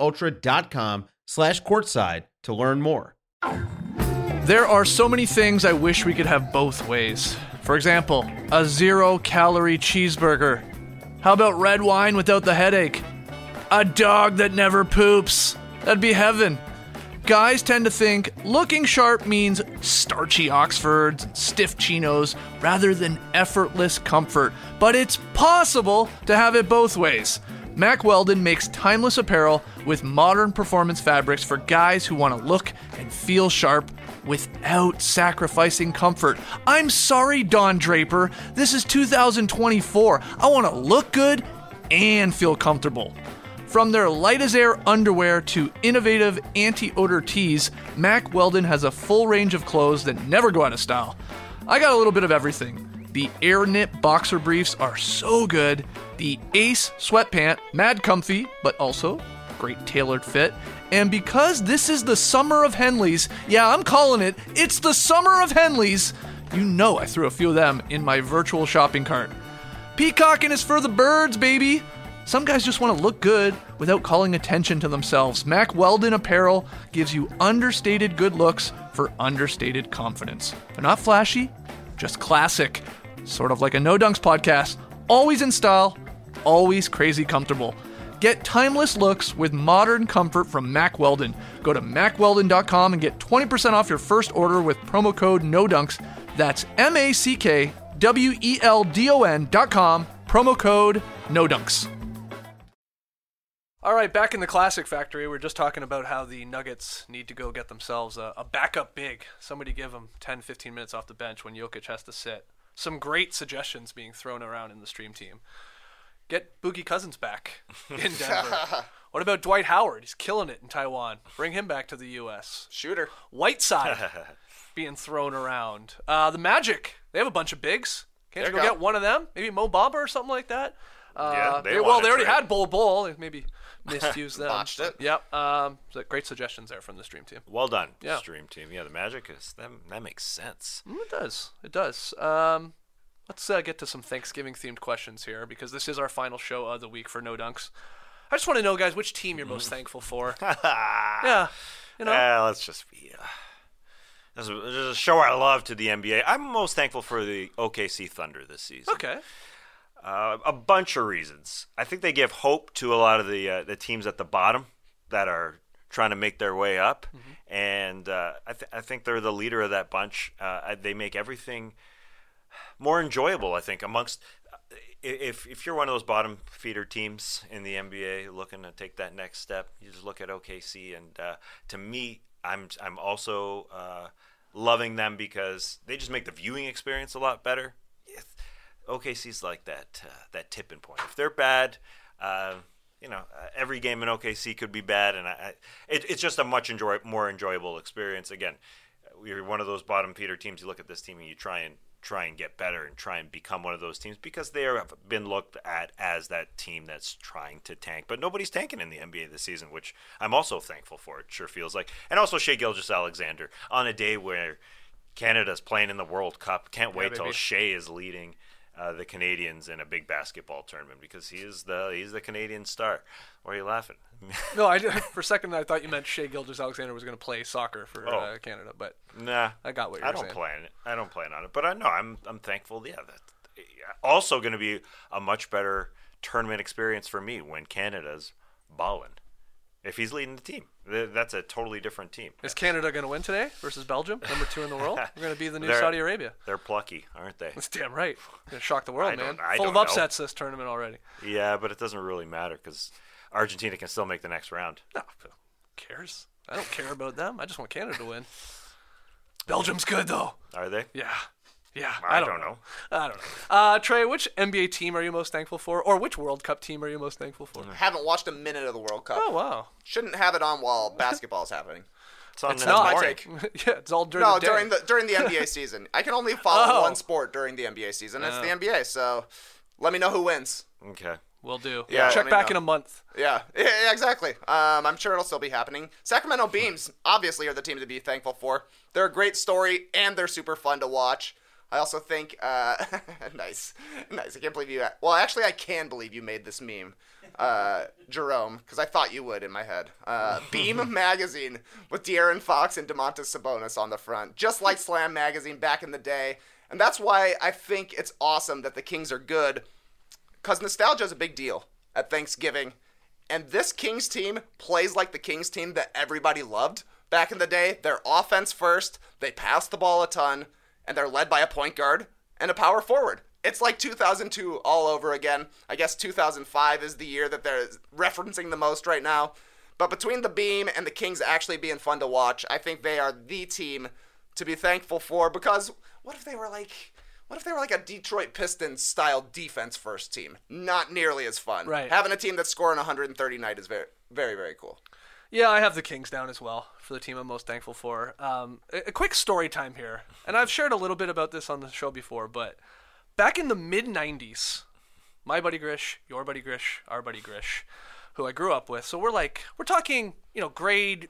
MichelobUltra.com/courtside to learn more. There are so many things I wish we could have both ways. For example, a 0-calorie cheeseburger. How about red wine without the headache? A dog that never poops. That'd be heaven. Guys tend to think looking sharp means starchy Oxfords, stiff chinos, rather than effortless comfort. But it's possible to have it both ways. Mack Weldon makes timeless apparel with modern performance fabrics for guys who want to look and feel sharp without sacrificing comfort. I'm sorry, Don Draper. This is 2024. I want to look good and feel comfortable. From their light-as-air underwear to innovative anti-odor tees, Mack Weldon has a full range of clothes that never go out of style. I got a little bit of everything. The Air Knit boxer briefs are so good. The Ace sweatpant, mad comfy, but also great tailored fit. And because this is the summer of Henleys, yeah, I'm calling it, it's the summer of Henleys, you know I threw a few of them in my virtual shopping cart. Peacocking is for the birds, baby. Some guys just want to look good without calling attention to themselves. Mack Weldon apparel gives you understated good looks for understated confidence. They're not flashy, just classic. Sort of like a No Dunks podcast. Always in style, always crazy comfortable. Get timeless looks with modern comfort from Mack Weldon. Go to MackWeldon.com and get 20% off your first order with promo code NODUNKS. That's MackWeldon.com, promo code NODUNKS. All right, back in the Classic Factory, we're just talking about how the Nuggets need to go get themselves a backup big. Somebody give them 10, 15 minutes off the bench when Jokic has to sit. Some great suggestions being thrown around in the stream team. Get Boogie Cousins back in Denver. What about Dwight Howard? He's killing it in Taiwan. Bring him back to the U.S. Shooter. Whiteside being thrown around. The Magic, they have a bunch of bigs. Can't you go get one of them? Maybe Mo Bamba or something like that? They already had Bol. Maybe misused them. Botched it. Yep. So great suggestions there from the stream team. Well done, Yeah. stream team. Yeah, the Magic is that makes sense. It does. It does. Let's get to some Thanksgiving-themed questions here because this is our final show of the week for No Dunks. I just want to know, guys, which team you're most thankful for. Yeah. You know. Let's just be. This is a show I love to the NBA. I'm most thankful for the OKC Thunder this season. Okay. A bunch of reasons. I think they give hope to a lot of the teams at the bottom that are trying to make their way up, and I think they're the leader of that bunch. They make everything more enjoyable. I think amongst if you're one of those bottom feeder teams in the NBA looking to take that next step, you just look at OKC, and to me, I'm also loving them because they just make the viewing experience a lot better. OKC's like that tipping point. If they're bad, every game in OKC could be bad, and it's just a much more enjoyable experience. Again, we're one of those bottom feeder teams. You look at this team and you try and get better and try and become one of those teams because they have been looked at as that team that's trying to tank. But nobody's tanking in the NBA this season, which I'm also thankful for. It sure feels like. And also Shai Gilgeous-Alexander on a day where Canada's playing in the World Cup. Can't wait till Shai is leading. the Canadians in a big basketball tournament because he's the Canadian star. Why are you laughing? No, for a second I thought you meant Shea Gilgeous-Alexander was going to play soccer for Canada, but nah, I got what you're saying. I don't plan on it, but I know I'm thankful. Yeah, that's also going to be a much better tournament experience for me when Canada's balling. If he's leading the team, that's a totally different team. Is Canada going to win today versus Belgium, number 2 in the world? We're going to be the new Saudi Arabia. They're plucky, aren't they? That's damn right. Going to shock the world, man. Full of upsets this tournament already. Yeah, but it doesn't really matter because Argentina can still make the next round. No, who cares? I don't care about them. I just want Canada to win. Belgium's good, though. Are they? Yeah. Yeah, I don't know. I don't know. Trey, which NBA team are you most thankful for? Or which World Cup team are you most thankful for? Haven't watched a minute of the World Cup. Oh, wow. Shouldn't have it on while basketball's happening. It's my take. Yeah, it's all during the day. during the NBA season. I can only follow one sport during the NBA season. It's the NBA, so let me know who wins. Okay. Will do. Yeah, check back in a month. Yeah, exactly. I'm sure it'll still be happening. Sacramento Beams, obviously, are the team to be thankful for. They're a great story, and they're super fun to watch. I also think, nice. I can't believe you, well, actually, I can believe you made this meme, Jerome, because I thought you would in my head. Beam Magazine with De'Aaron Fox and Domantas Sabonis on the front, just like Slam Magazine back in the day. And that's why I think it's awesome that the Kings are good, because nostalgia is a big deal at Thanksgiving. And this Kings team plays like the Kings team that everybody loved back in the day. They're offense first, they pass the ball a ton, and they're led by a point guard and a power forward. It's like 2002 all over again. I guess 2005 is the year that they're referencing the most right now. But between the Beam and the Kings actually being fun to watch, I think they are the team to be thankful for, because what if they were like a Detroit Pistons style defense first team? Not nearly as fun. Right. Having a team that's scoring 130 a night is very, very, very cool. Yeah, I have the Kings down as well for the team I'm most thankful for. A quick story time here, and I've shared a little bit about this on the show before, but back in the mid-90s, my buddy Grish, your buddy Grish, our buddy Grish, who I grew up with, so we're talking, grade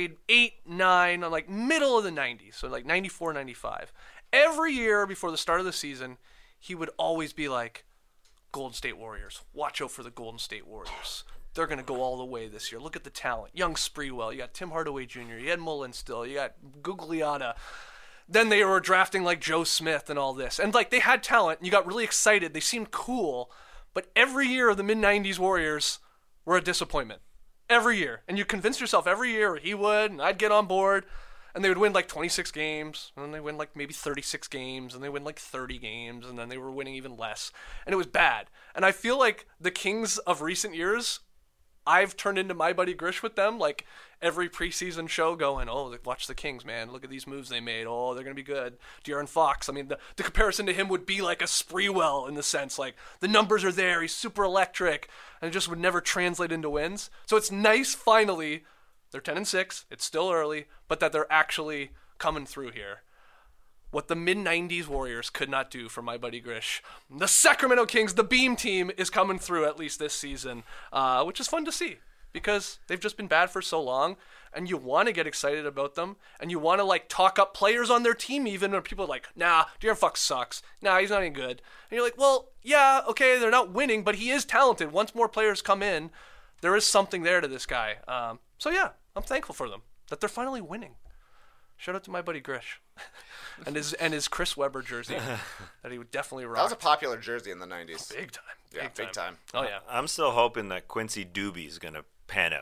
8, 9, like middle of the 90s, so like 94, 95. Every year before the start of the season, he would always be like, Golden State Warriors, watch out for the Golden State Warriors. They're going to go all the way this year. Look at the talent. Young Sprewell. You got Tim Hardaway Jr. You had Mullen still. You got Gugliotta. Then they were drafting like Joe Smith and all this. And like they had talent and you got really excited. They seemed cool. But every year the mid-90s Warriors were a disappointment. Every year. And you convinced yourself every year he would and I'd get on board. And they would win like 26 games. And then they win like maybe 36 games. And they win like 30 games. And then they were winning even less. And it was bad. And I feel like the Kings of recent years, I've turned into my buddy Grish with them, like every preseason show going, oh, watch the Kings, man. Look at these moves they made. Oh, they're going to be good. De'Aaron Fox, I mean, the comparison to him would be like a Sprewell in the sense, like the numbers are there. He's super electric, and it just would never translate into wins. So it's nice, finally, they're 10-6. It's still early, but that they're actually coming through here. What the mid-90s Warriors could not do for my buddy Grish. The Sacramento Kings, the Beam team, is coming through at least this season, which is fun to see because they've just been bad for so long, and you want to get excited about them, and you want to like talk up players on their team even when people are like, nah, De'Aaron Fox sucks. Nah, he's not any good. And you're like, well, yeah, okay, they're not winning, but he is talented. Once more players come in, there is something there to this guy. So yeah, I'm thankful for them, that they're finally winning. Shout out to my buddy Grish. and his Chris Webber jersey that he would definitely rock. That was a popular jersey in the 90s. Big time. Big time. Oh, yeah. I'm still hoping that Quincy Doobie's going to pan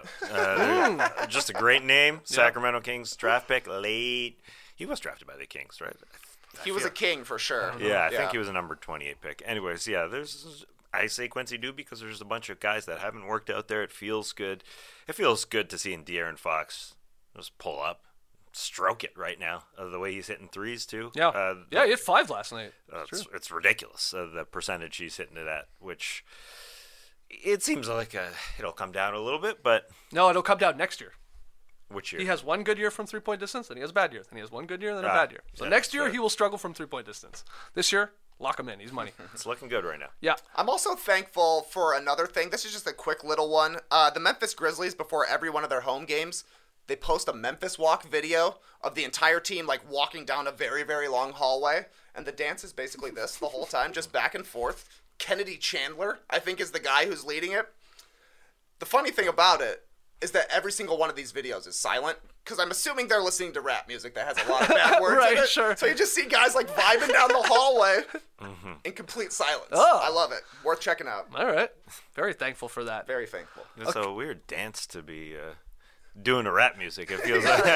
out. Just a great name. Sacramento Kings draft pick late. He was drafted by the Kings, right? He was a king for sure. Yeah, I think he was a number 28 pick. Anyways, yeah, I say Quincy Doobie because there's a bunch of guys that haven't worked out there. It feels good. It feels good to see De'Aaron Fox just pull up. Stroke it right now. The way he's hitting threes too. Yeah, he hit 5 last night. It's ridiculous the percentage he's hitting it at, which it seems like it'll come down a little bit, but no, it'll come down next year. Which year? He has one good year from 3-point distance, then he has a bad year, then he has one good year, then a bad year. So next year he will struggle from 3-point distance. This year, lock him in. He's money. It's looking good right now. Yeah. I'm also thankful for another thing. This is just a quick little one. The Memphis Grizzlies, before every one of their home games, they post a Memphis Walk video of the entire team like walking down a very, very long hallway. And the dance is basically this the whole time, just back and forth. Kennedy Chandler, I think, is the guy who's leading it. The funny thing about it is that every single one of these videos is silent, because I'm assuming they're listening to rap music that has a lot of bad words Right, in it. sure. So you just see guys like vibing down the hallway in complete silence. Oh. I love it. Worth checking out. All right. Very thankful for that. Very thankful. It's a weird dance to be doing a rap music. It feels like.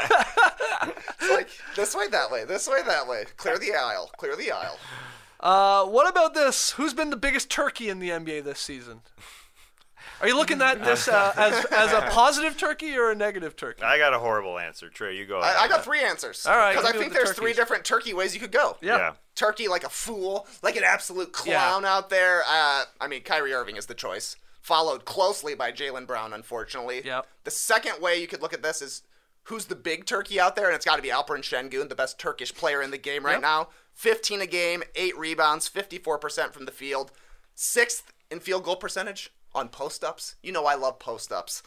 It's like this way, that way, this way, that way. Clear the aisle. Clear the aisle. What about this? Who's been the biggest turkey in the NBA this season? Are you looking at this as a positive turkey or a negative turkey? I got a horrible answer. Trey, you go ahead. I got 3 answers. All right, Because I give me think the there's 3 turkeys. different turkey ways you could go. Yeah. Turkey like a fool, like an absolute clown out there. I mean, Kyrie Irving is the choice, followed closely by Jaylen Brown, unfortunately. Yep. The second way you could look at this is who's the big turkey out there, and it's got to be Alperen Şengün, the best Turkish player in the game right now. 15 a game, 8 rebounds, 54% from the field, 6th in field goal percentage on post-ups. You know I love post-ups.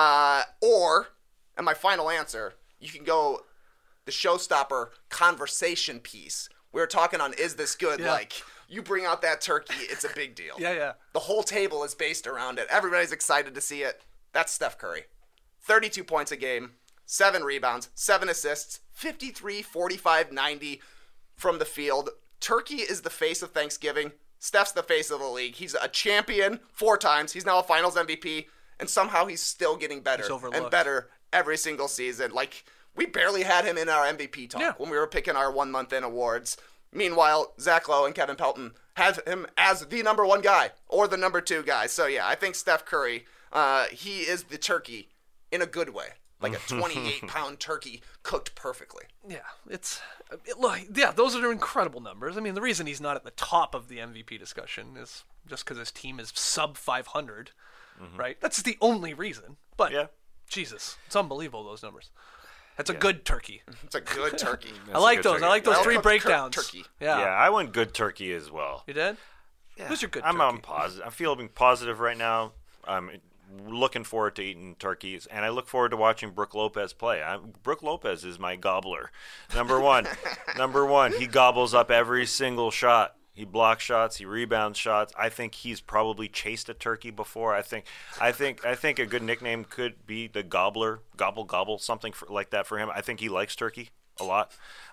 Or, and my final answer, you can go the showstopper conversation piece. We were talking on Is This Good? Yeah. Like, you bring out that turkey, it's a big deal. Yeah. The whole table is based around it. Everybody's excited to see it. That's Steph Curry. 32 points a game, 7 rebounds, 7 assists, 53, 45, 90 from the field. Turkey is the face of Thanksgiving. Steph's the face of the league. He's a champion 4 times. He's now a finals MVP. And somehow he's still getting better He's overlooked. and better every single season. Like, we barely had him in our MVP talk when we were picking our 1 month in awards. Meanwhile, Zach Lowe and Kevin Pelton have him as the number 1 guy or the number 2 guy. So, yeah, I think Steph Curry, he is the turkey in a good way. Like a 28-pound turkey cooked perfectly. Yeah, look, those are incredible numbers. I mean, the reason he's not at the top of the MVP discussion is just because his team is sub 500, right? That's the only reason. But, Jesus, it's unbelievable, those numbers. That's a good turkey. It's a good turkey. I like good those. turkey. I like those 3 Well-cooked breakdowns. turkey. Yeah. I went good turkey as well. You did? Yeah. Who's your good I'm turkey? positive. I'm feeling positive right now. I'm looking forward to eating turkeys, and I look forward to watching Brook Lopez play. Brook Lopez is my gobbler. Number one. He gobbles up every single shot. He blocks shots. He rebounds shots. I think he's probably chased a turkey before. I think a good nickname could be the Gobbler, Gobble Gobble, something like that for him. I think he likes turkey a lot,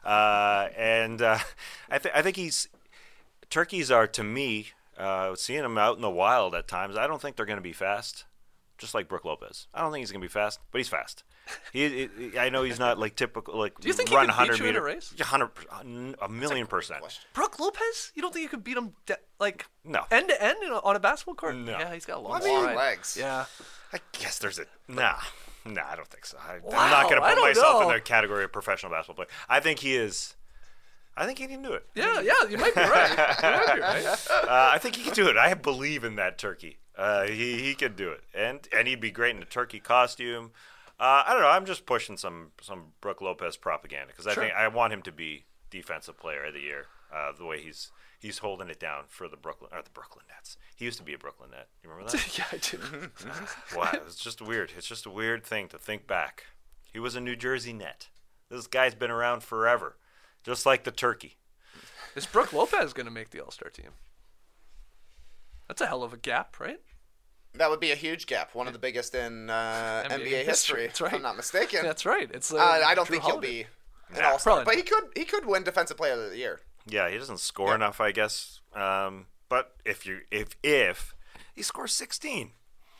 and I think turkeys are, to me, seeing them out in the wild at times. I don't think they're going to be fast, just like Brook Lopez. I don't think he's going to be fast, but he's fast. I know he's not like typical, like Do you think run he could beat 100 you in a meter race? 100, a million percent. Brook Lopez? You don't think you could beat him No. end to end on a basketball court? No. Yeah, he's got a long I mean, stride. legs. Yeah. I guess there's a nah, I don't think so. I'm Wow, not going to I put don't myself in know. the category of professional basketball player. I think he is. I think he can do it. Yeah, you might be right. You might be right. I think he can do it. I believe in that turkey. He could do it, and he'd be great in a turkey costume. I don't know. I'm just pushing some Brook Lopez propaganda because I want him to be defensive player of the year. The way he's holding it down for the Brooklyn Nets. He used to be a Brooklyn Net. You remember that? Yeah, I do. Wow, it's just weird. It's just a weird thing to think back. He was a New Jersey Net. This guy's been around forever, just like the turkey. Is Brook Lopez going to make the All-Star team? That's a hell of a gap, right? That would be a huge gap. One of the biggest in NBA history, That's right. if I'm not mistaken. That's right. It's I don't Drew think he'll Holiday. be an all-star, probably but he could win Defensive Player of the Year. Yeah, he doesn't score enough, I guess. But if he scores 16,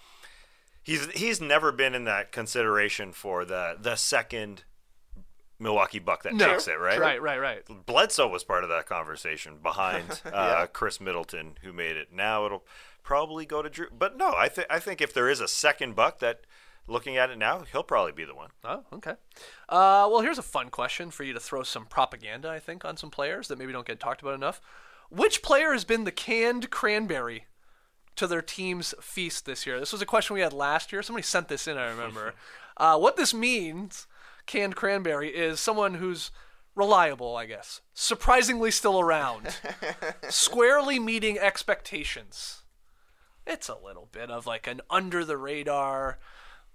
he's never been in that consideration for the second Milwaukee Buck that takes it, right? Right. Bledsoe was part of that conversation behind Chris Middleton, who made it. Now it'll probably go to Drew. But no, I think if there is a second Buck that, looking at it now, he'll probably be the one. Oh, okay. Well, here's a fun question for you to throw some propaganda, I think, on some players that maybe don't get talked about enough. Which player has been the canned cranberry to their team's feast this year? This was a question we had last year. Somebody sent this in, I remember. What this means, canned cranberry, is someone who's reliable, I guess. Surprisingly still around. Squarely meeting expectations. It's a little bit of like an under-the-radar,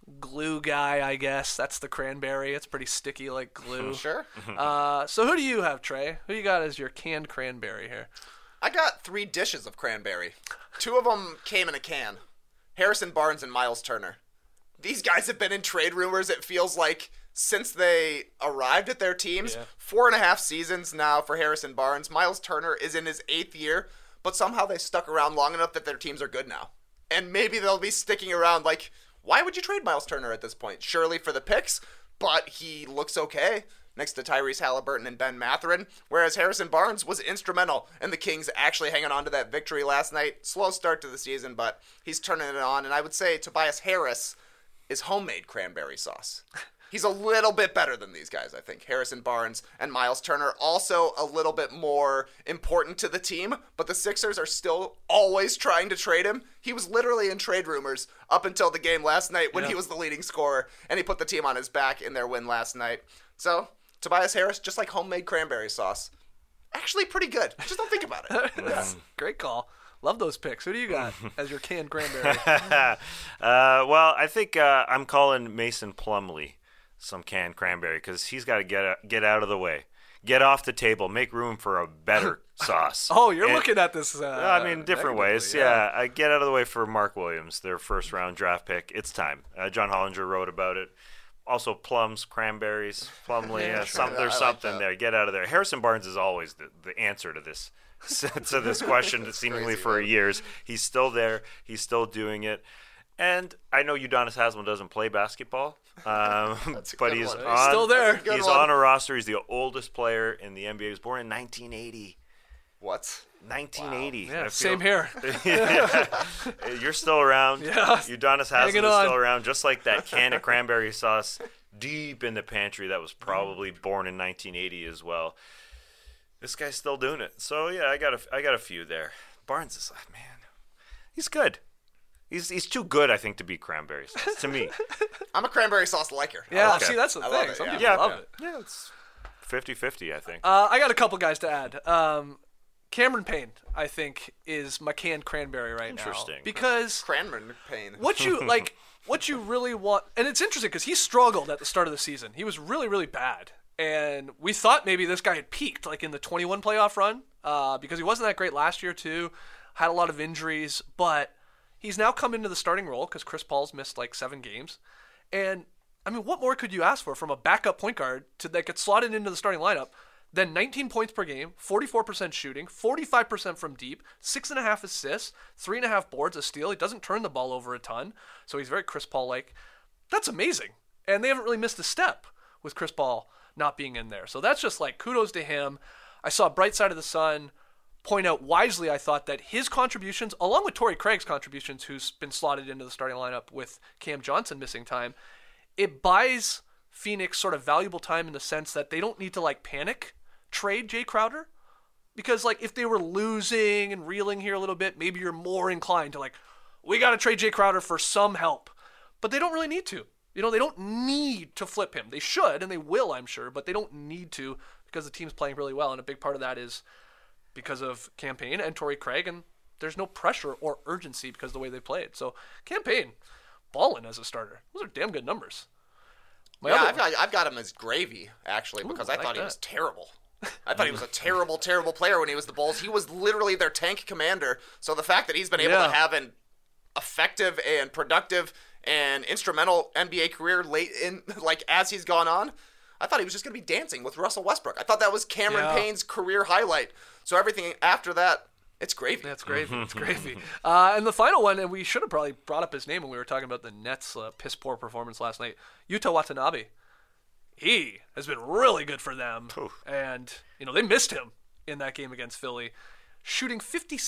glue guy, I guess. That's the cranberry. It's pretty sticky like glue. Sure. So who do you have, Trey? Who you got as your canned cranberry here? I got 3 dishes of cranberry. 2 of them came in a can. Harrison Barnes and Miles Turner. These guys have been in trade rumors, it feels like, since they arrived at their teams. 4.5 seasons now for Harrison Barnes. Miles Turner is in his 8th year, but somehow they stuck around long enough that their teams are good now. And maybe they'll be sticking around. Like, why would you trade Miles Turner at this point? Surely for the picks, but he looks okay next to Tyrese Halliburton and Ben Mathurin, whereas Harrison Barnes was instrumental in the Kings actually hanging on to that victory last night. Slow start to the season, but he's turning it on. And I would say Tobias Harris is homemade cranberry sauce. He's a little bit better than these guys, I think. Harrison Barnes and Miles Turner also a little bit more important to the team, but the Sixers are still always trying to trade him. He was literally in trade rumors up until the game last night when he was the leading scorer, and he put the team on his back in their win last night. So, Tobias Harris, just like homemade cranberry sauce. Actually pretty good. Just don't think about it. Great call. Love those picks. Who do you got as your canned cranberry? Well, I think I'm calling Mason Plumlee some canned cranberry because he's got to get out of the way. Get off the table. Make room for a better sauce. Oh, you're looking at this. I mean, different ways. Yeah. I get out of the way for Mark Williams, their first-round draft pick. It's time. John Hollinger wrote about it. Also, plums, cranberries, Plumlee. There's something there. Get out of there. Harrison Barnes is always the answer to this question, seemingly for years. He's still there. He's still doing it. And I know Udonis Haslem doesn't play basketball, but he's still there. He's on a roster. He's the oldest player in the NBA. He was born in 1980. What? 1980. Wow. Yeah, same here. You're still around. Yeah. Udonis Haslem is still around, just like that can of cranberry sauce deep in the pantry that was probably born in 1980 as well. This guy's still doing it. So yeah, I got a few there. Barnes is like, man, he's good. He's too good, I think, to be cranberry sauce to me. I'm a cranberry sauce liker. Yeah, see, that's the thing. Some people love it. Yeah, it's 50-50, I think. I got a couple guys to add. Cameron Payne, I think, is my canned cranberry right now. Interesting. Because Cameron Payne. what you really want, and it's interesting because he struggled at the start of the season. He was really, really bad. And we thought maybe this guy had peaked, like in the 21 playoff run, because he wasn't that great last year, too. Had a lot of injuries, but he's now come into the starting role because Chris Paul's missed like 7 games. And, I mean, what more could you ask for from a backup point guard that gets slotted into the starting lineup than 19 points per game, 44% shooting, 45% from deep, 6.5 assists, 3.5 boards, a steal. He doesn't turn the ball over a ton, so he's very Chris Paul-like. That's amazing. And they haven't really missed a step with Chris Paul not being in there. So that's just like kudos to him. I saw Bright Side of the Sun point out wisely, I thought, that his contributions, along with Torrey Craig's contributions, who's been slotted into the starting lineup with Cam Johnson missing time, it buys Phoenix sort of valuable time in the sense that they don't need to like panic trade Jay Crowder. Because like if they were losing and reeling here a little bit, maybe you're more inclined to like, we got to trade Jay Crowder for some help. But they don't really need to. You know, they don't need to flip him. They should, and they will, I'm sure, but they don't need to because the team's playing really well. And a big part of that is because of Cam Payne and Torrey Craig, and there's no pressure or urgency because of the way they played. So Cam Payne, balling as a starter. Those are damn good numbers. I've got him as gravy, actually, because I thought he was terrible. I thought he was a terrible, terrible player when he was the Bulls. He was literally their tank commander. So the fact that he's been able to have an effective and productive and instrumental NBA career late in, like, as he's gone on, I thought he was just going to be dancing with Russell Westbrook. I thought that was Cameron Payne's career highlight. So everything after that, it's gravy. That's gravy. It's gravy. And the final one, and we should have probably brought up his name when we were talking about the Nets' piss-poor performance last night, Yuta Watanabe. He has been really good for them. Oof. And, you know, they missed him in that game against Philly, shooting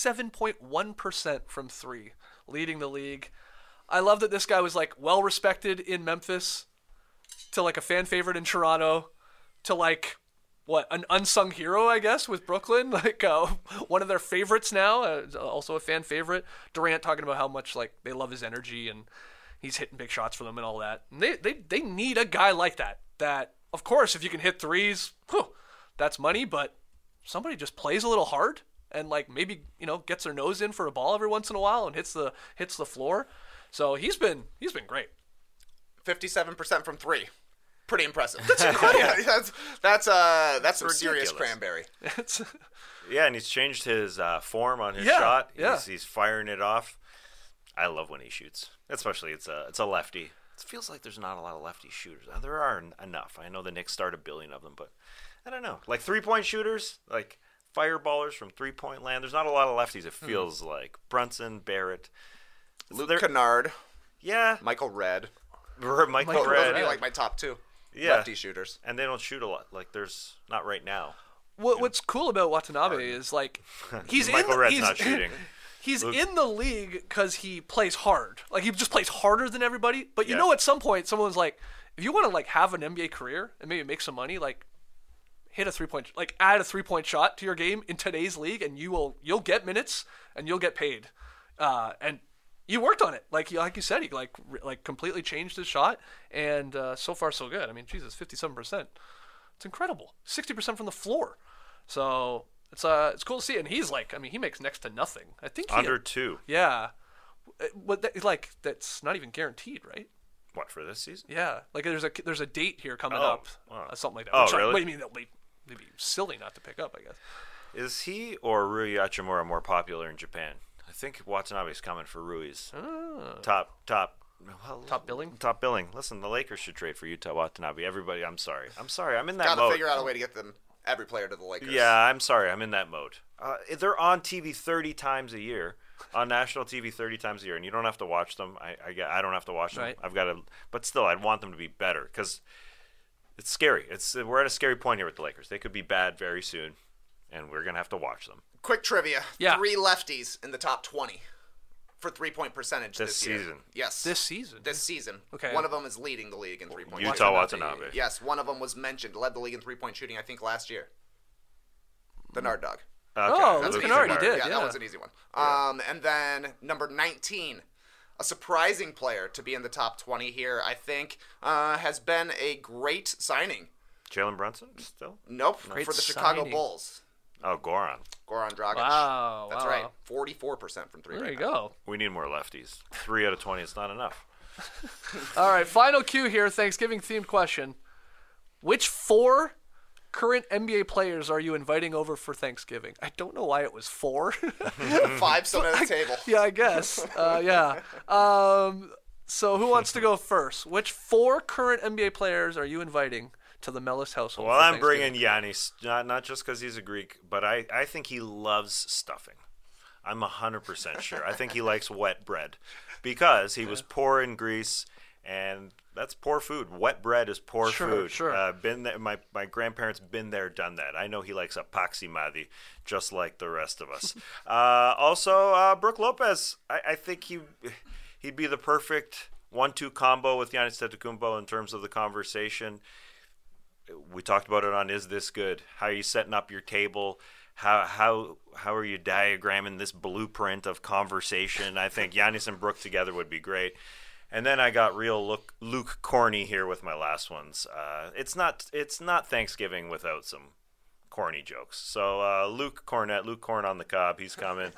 57.1% from 3, leading the league. I love that this guy was, like, well-respected in Memphis, to, like, a fan favorite in Toronto, to, like, an unsung hero, I guess, with Brooklyn, like one of their favorites now, also a fan favorite. Durant talking about how much, like, they love his energy and he's hitting big shots for them and all that. And they need a guy like that. That, of course, if you can hit threes, that's money, but somebody just plays a little hard and, like, maybe, you know, gets their nose in for a ball every once in a while and hits the floor. So he's been great. 57% from 3. Pretty impressive. That's incredible. That's some serious ridiculous. cranberry. Yeah, and he's changed his form on his Yeah, shot. yeah. He's firing it off. I love when he shoots, especially it's a lefty. It feels like there's not a lot of lefty shooters. There are enough. I know the Knicks started a billion of them, but I don't know. Like 3-point shooters, like fireballers from 3-point land. There's not a lot of lefties. It feels like Brunson, Barrett, Luke Kennard, yeah, Michael Redd. Michael Those would Red, be like my top 2 Yeah. lefty shooters. and they don't shoot a lot. Like there's not right now. What's cool about Watanabe is like he's Michael in Red's he's, not shooting. He's in the league because he plays hard. Like he just plays harder than everybody. But you know, at some point, someone's like, if you want to like have an NBA career and maybe make some money, like hit a 3-point, like add a 3-point shot to your game in today's league, and you'll get minutes and you'll get paid. And you worked on it, like you said, he like completely changed his shot, and so far so good. I mean, Jesus, 57%. It's incredible. 60% from the floor. So it's cool to see. And he's like, I mean, he makes next to nothing. I think Under 2. Yeah. But like that's not even guaranteed, right? What, for this season? Yeah. Like there's a date here coming Oh, up, wow. something like that. Oh, Which really? What do you mean that'll be maybe silly not to pick up? I guess. Is he or Rui Hachimura more popular in Japan? I think Watanabe's coming for Rui's top billing. Top billing. Listen, the Lakers should trade for Yuta Watanabe. Everybody, I'm sorry. I'm in that Gotta mode. figure out a way to get every player to the Lakers. Yeah, I'm sorry. I'm in that mode. They're on TV 30 times a year, on national TV 30 times a year, and you don't have to watch them. I don't have to watch them. Right. I've got to, but still, I'd want them to be better because it's scary. We're at a scary point here with the Lakers. They could be bad very soon, and we're gonna have to watch them. Quick trivia. Yeah. 3 lefties in the top 20 for 3-point percentage This year. season. Yes. This season. This season. Okay. One of them is leading the league in 3-point Yuta shooting. Watanabe. Yes, one of them was mentioned, led the league in 3-point shooting, I think, last year. The Nard Dog. Oh, that's Luke an Kennard, easy he one. did. Yeah, that was an easy one. And then number 19, a surprising player to be in the top 20 here, I think, has been a great signing. Jalen Brunson still? Nope, Great for the Chicago signing. Bulls. Oh, Goran. Goran Dragic. Wow, That's wow. right. 44% from 3 There right you now. go. We need more lefties. 3 out of 20 is not enough. All right, final cue here. Thanksgiving themed question. Which 4 current NBA players are you inviting over for Thanksgiving? I don't know why it was 4. 5 still at the table. Yeah, I guess. Yeah. So who wants to go first? Which 4 current NBA players are you inviting to the Mellis household? Well, for I'm Thanksgiving? bringing Giannis, not just because he's a Greek, but I think he loves stuffing. I'm 100% sure. I think he likes wet bread because he was poor in Greece, and that's poor food. Wet bread is poor food. Sure. Been there, my grandparents been there, done that. I know he likes a paximadi just like the rest of us. Also, Brook Lopez. I think he'd be the perfect 1-2 combo with Giannis Antetokounmpo in terms of the conversation. We talked about it on Is This Good? How are you setting up your table? How are you diagramming this blueprint of conversation? I think Giannis and Brook together would be great. And then I got real Luke Corny here with my last ones. It's not Thanksgiving without some corny jokes. So Luke Corn on the cob, he's coming.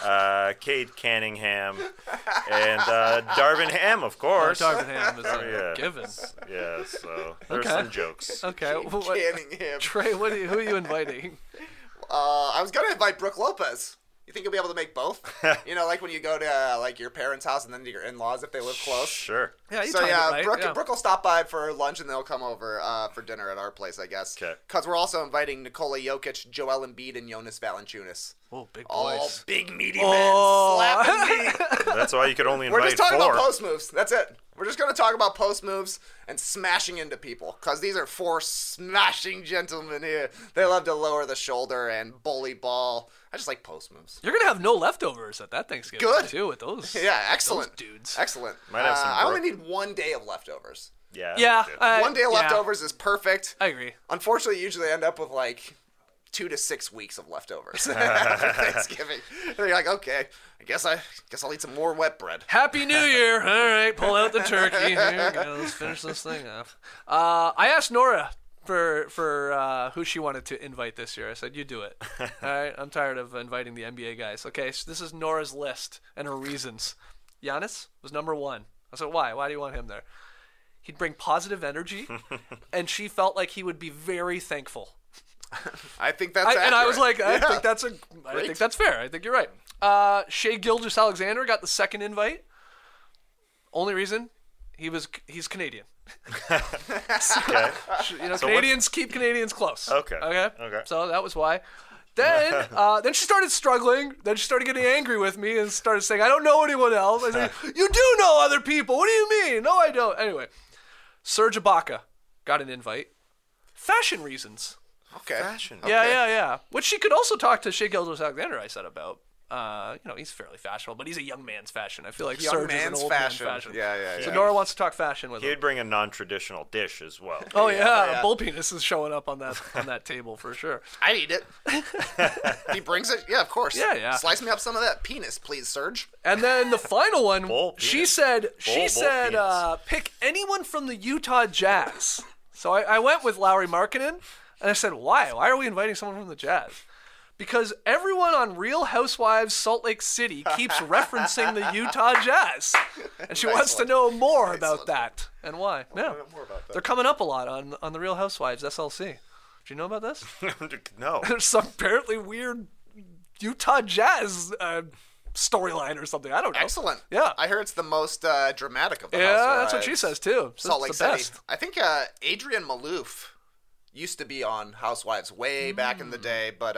Cade Cunningham and Darvin Ham, of course. Darvin Ham is a Yeah. given. Yeah, so there's Okay. some jokes. Okay. Cunningham. Trey, who are you inviting? I was going to invite Brook Lopez. You think you'll be able to make both? You know, like when you go to like your parents' house and then to your in-laws if they live close. Sure. Yeah, you So timed yeah, it right. Brook, Yeah. Brook will stop by for lunch and they'll come over for dinner at our place, I guess. 'Kay. Because we're also inviting Nikola Jokic, Joel Embiid, and Jonas Valanciunas. Oh, big All boys. big meaty Oh. men slapping me. That's why you could only We're invite just talking 4. about post moves. That's it. We're just going to talk about post moves and smashing into people. Because these are 4 smashing gentlemen here. They love to lower the shoulder and bully ball. I just like post moves. You're gonna have no leftovers at that Thanksgiving Good. too with those. Yeah, excellent. Those dudes. Excellent. Might have some I only Brook. need 1 day of leftovers. Yeah. Yeah. good. 1 day of yeah. leftovers is perfect. I agree. Unfortunately, you usually end up with like 2 to 6 weeks of leftovers after Thanksgiving. And you're like, okay, I guess I'll eat some more wet bread. Happy New Year! All right, pull out the turkey. Here we go. Let's finish this thing off. I asked Nora for who she wanted to invite this year. I said, you do it. All right, I'm tired of inviting the NBA guys. Okay, so this is Nora's list and her reasons. Giannis was number 1. I said, why? Why do you want him there? He'd bring positive energy, and she felt like he would be very thankful. I think that's accurate. And I was like, I Yeah. think that's fair. I think you're right. Shea Gilgeous-Alexander got the second invite. Only reason, he's Canadian. Okay. Canadians keep Canadians close. Okay. So that was why. Then she started struggling. Then she started getting angry with me and started saying, I don't know anyone else. I said, you do know other people. What do you mean? No, I don't. Anyway, Serge Ibaka got an invite. Fashion reasons. Okay. Fashion. Yeah. Which she could also talk to Shea Gilgeous-Alexander, I said about. He's fairly fashionable, but he's a young man's fashion. I feel like Young Serge is an man's old fashion. man's fashion. Yeah. So Nora wants to talk fashion with He'd him. bring a non-traditional dish as well. Oh yeah, bull penis is showing up on that table for sure. I'd eat it. He brings it. Yeah, of course. Yeah. Slice me up some of that penis, please, Serge. And then the final one, Bull she penis. said, penis. pick anyone from the Utah Jazz. So I went with Lauri Markkanen, and I said, why? Why are we inviting someone from the Jazz? Because everyone on Real Housewives Salt Lake City keeps referencing the Utah Jazz. And she wants to know more about that. And why? Yeah. More about that. They're coming up a lot on the Real Housewives SLC. Do you know about this? No. There's some apparently weird Utah Jazz storyline or something. I don't know. Excellent. Yeah. I heard it's the most dramatic of the Yeah, Housewives. that's what she says too. So Salt it's Lake the City. best. I think Adrienne Maloof used to be on Housewives way back in the day, but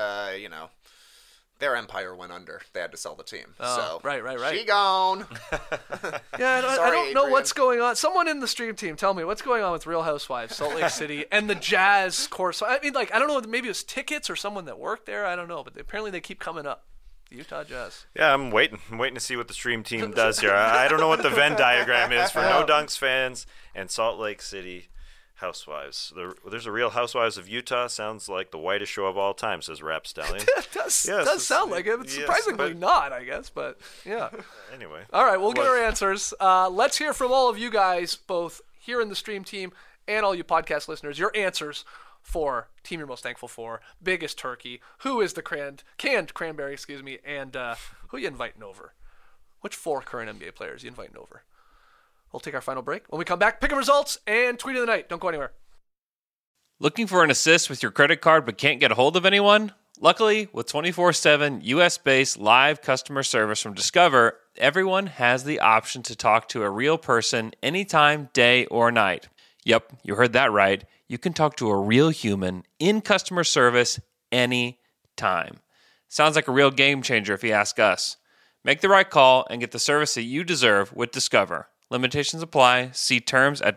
their empire went under. They had to sell the team. Oh, so right. She gone. Yeah, I Sorry, don't know Adrian. what's going on. Someone in the stream team, tell me what's going on with Real Housewives, Salt Lake City, and the Jazz course. I mean, I don't know. Maybe it was tickets or someone that worked there. I don't know, but apparently they keep coming up. The Utah Jazz. Yeah, I'm waiting to see what the stream team does here. I don't know what the Venn diagram is for No Dunks fans and Salt Lake City Housewives. There's a Real Housewives of Utah. Sounds like the whitest show of all time, says Rap Stallion. It does sound like it. It's surprisingly not, I guess, but yeah. Anyway. All right, we'll get our answers. Let's hear from all of you guys, both here in the stream team and all you podcast listeners, your answers for team you're most thankful for, biggest turkey, who is the canned cranberry, and who you inviting over. Which 4 current NBA players you inviting over? We'll take our final break. When we come back, pick 'em results and tweet of the night. Don't go anywhere. Looking for an assist with your credit card but can't get a hold of anyone? Luckily, with 24/7 US-based live customer service from Discover, everyone has the option to talk to a real person anytime, day or night. Yep, you heard that right. You can talk to a real human in customer service anytime. Sounds like a real game changer if you ask us. Make the right call and get the service that you deserve with Discover. Limitations apply. See terms at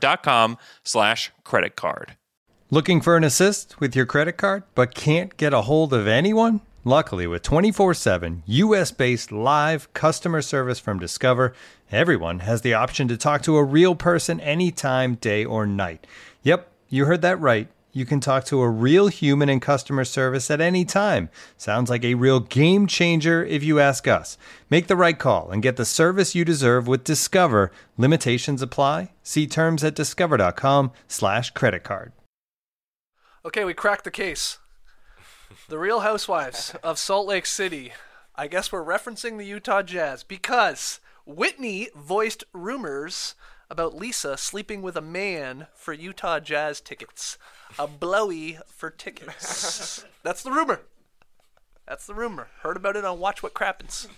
discover.com/creditcard. Looking for an assist with your credit card but can't get a hold of anyone? Luckily, with 24/7 US-based live customer service from Discover, everyone has the option to talk to a real person anytime, day or night. Yep, you heard that right. You can talk to a real human in customer service at any time. Sounds like a real game changer if you ask us. Make the right call and get the service you deserve with Discover. Limitations apply. See terms at discover.com/creditcard. Okay, we cracked the case. The Real Housewives of Salt Lake City. I guess we're referencing the Utah Jazz because Whitney voiced rumors about Lisa sleeping with a man for Utah Jazz tickets. A blowy for tickets. That's the rumor. Heard about it on Watch What Crappens.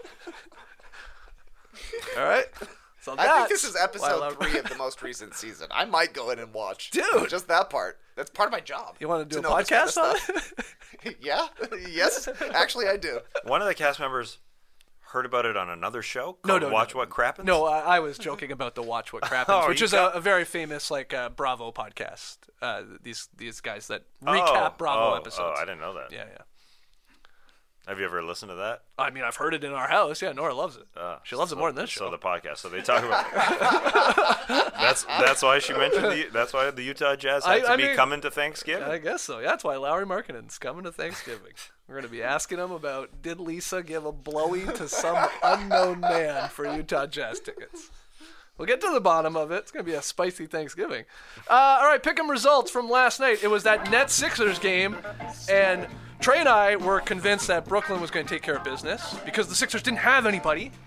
All right. So I think this is why I episode love- 3 of the most recent season. I might go in and watch. Dude. Just that part. That's part of my job. You want to do a know this kind of podcast on stuff. it? Yeah. Yes. Actually, I do. One of the cast members heard about it on another show No, called Watch What Crappens? No, I was joking about the Watch What Crappens, Oh, which you is got- a very famous Bravo podcast. These guys that recap Bravo episodes. Oh, I didn't know that. Yeah. Have you ever listened to that? I mean, I've heard it in our house. Yeah, Nora loves it. She loves it more than this show. So the podcast. So they talk about. That's why she mentioned that's why the Utah Jazz had to be coming to Thanksgiving. I guess so. Yeah, that's why Lauri Markkanen's coming to Thanksgiving. We're going to be asking him about, did Lisa give a blowy to some unknown man for Utah Jazz tickets? We'll get to the bottom of it. It's going to be a spicy Thanksgiving. All right, pick 'em results from last night. It was that Nets-Sixers game, and Trey and I were convinced that Brooklyn was going to take care of business because the Sixers didn't have anybody.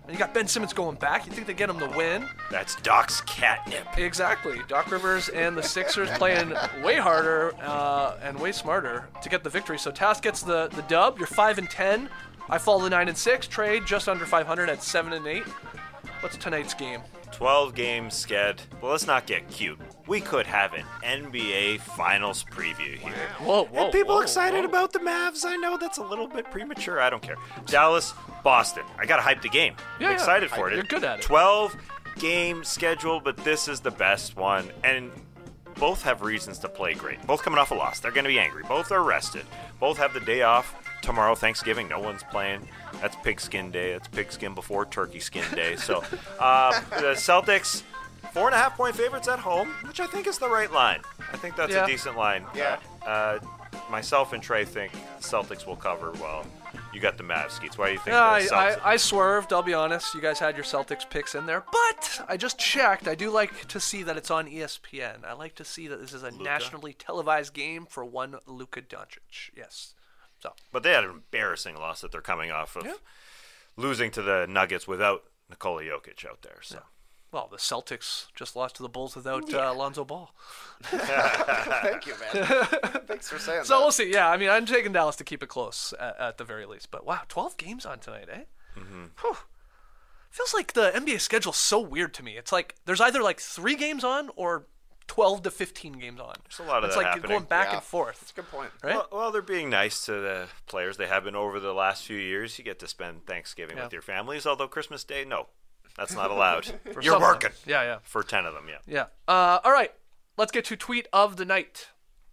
And you got Ben Simmons going back. You think they get him the win? That's Doc's catnip. Exactly. Doc Rivers and the Sixers playing way harder and way smarter to get the victory. So Task gets the dub. You're 5-10. I fall to 9-6. Trey just under 500 at 7-8. What's tonight's game? 12 games, Sked. Well, let's not get cute. We could have an NBA Finals preview here. Whoa, And people excited about the Mavs. I know that's a little bit premature. I don't care. Dallas, Boston. I got to hype the game. Yeah, I'm excited for it. You're good at it. 12 game schedule, but this is the best one. And both have reasons to play great. Both coming off a loss. They're going to be angry. Both are rested. Both have the day off. Tomorrow, Thanksgiving, no one's playing. That's pigskin day. That's pigskin before turkey skin day. So the Celtics, 4.5-point favorites at home, which I think is the right line. I think that's a decent line. Yeah. Myself and Trey think Celtics will cover well. You got the Mavs, Skeets. Why do you think the Celtics? I swerved, I'll be honest. You guys had your Celtics picks in there. But I just checked. I do like to see that it's on ESPN. I like to see that this is a nationally televised game for one Luka Doncic. Yes. So. But they had an embarrassing loss that they're coming off of losing to the Nuggets without Nikola Jokic out there. So. Yeah. Well, the Celtics just lost to the Bulls without Lonzo Ball. Thank you, man. Thanks for saying that. So we'll see. Yeah, I mean, I'm taking Dallas to keep it close at the very least. But wow, 12 games on tonight, eh? Mm-hmm. Feels like the NBA schedule's so weird to me. It's like there's either like 3 games on or 12 to 15 games on. There's a lot of it's that like happening. Going back and forth. That's a good point. Right? Well, they're being nice to the players. They have been over the last few years. You get to spend Thanksgiving with your families, although Christmas Day, no. That's not allowed. You're working. Yeah. For 10 of them, Yeah. All right. Let's get to tweet of the night.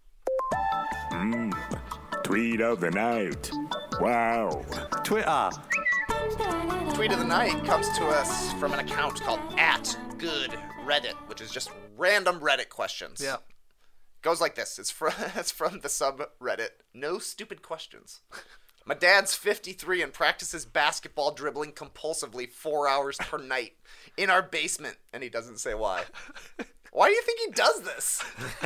Tweet of the night. Wow. Twitter. Tweet of the night comes to us from an account called @GoodReddit, which is just random Reddit questions. Yeah. Goes like this. It's from the subreddit, No Stupid Questions. My dad's 53 and practices basketball dribbling compulsively 4 hours per night in our basement, and he doesn't say why. Why do you think he does this?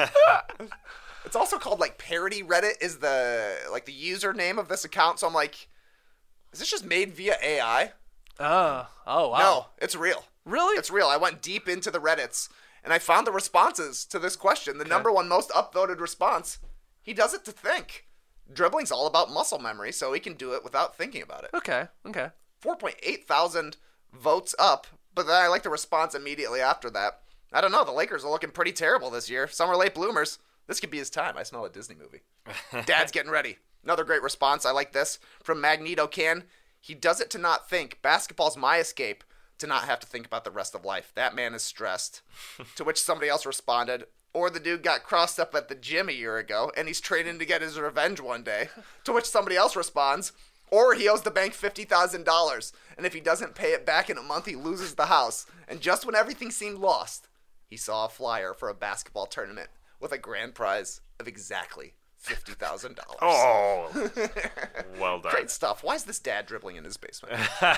It's also called like Parody Reddit is the username of this account, so I'm like, is this just made via AI? Oh, wow. No, it's real. Really? It's real. I went deep into the Reddits, and I found the responses to this question. The number one most upvoted response, he does it to think. Dribbling's all about muscle memory, so he can do it without thinking about it. Okay. 4.8 thousand votes up, but then I like the response immediately after that. I don't know, the Lakers are looking pretty terrible this year. Some are late bloomers. This could be his time. I smell a Disney movie. Dad's getting ready. Another great response. I like this. From Magneto Can. He does it to not think. Basketball's my escape to not have to think about the rest of life. That man is stressed. To which somebody else responded, or the dude got crossed up at the gym a year ago, and he's training to get his revenge one day. To which somebody else responds, or he owes the bank $50,000, and if he doesn't pay it back in a month, he loses the house. And just when everything seemed lost, he saw a flyer for a basketball tournament with a grand prize of exactly $50,000. Oh, well done. Great stuff. Why is this dad dribbling in his basement? Why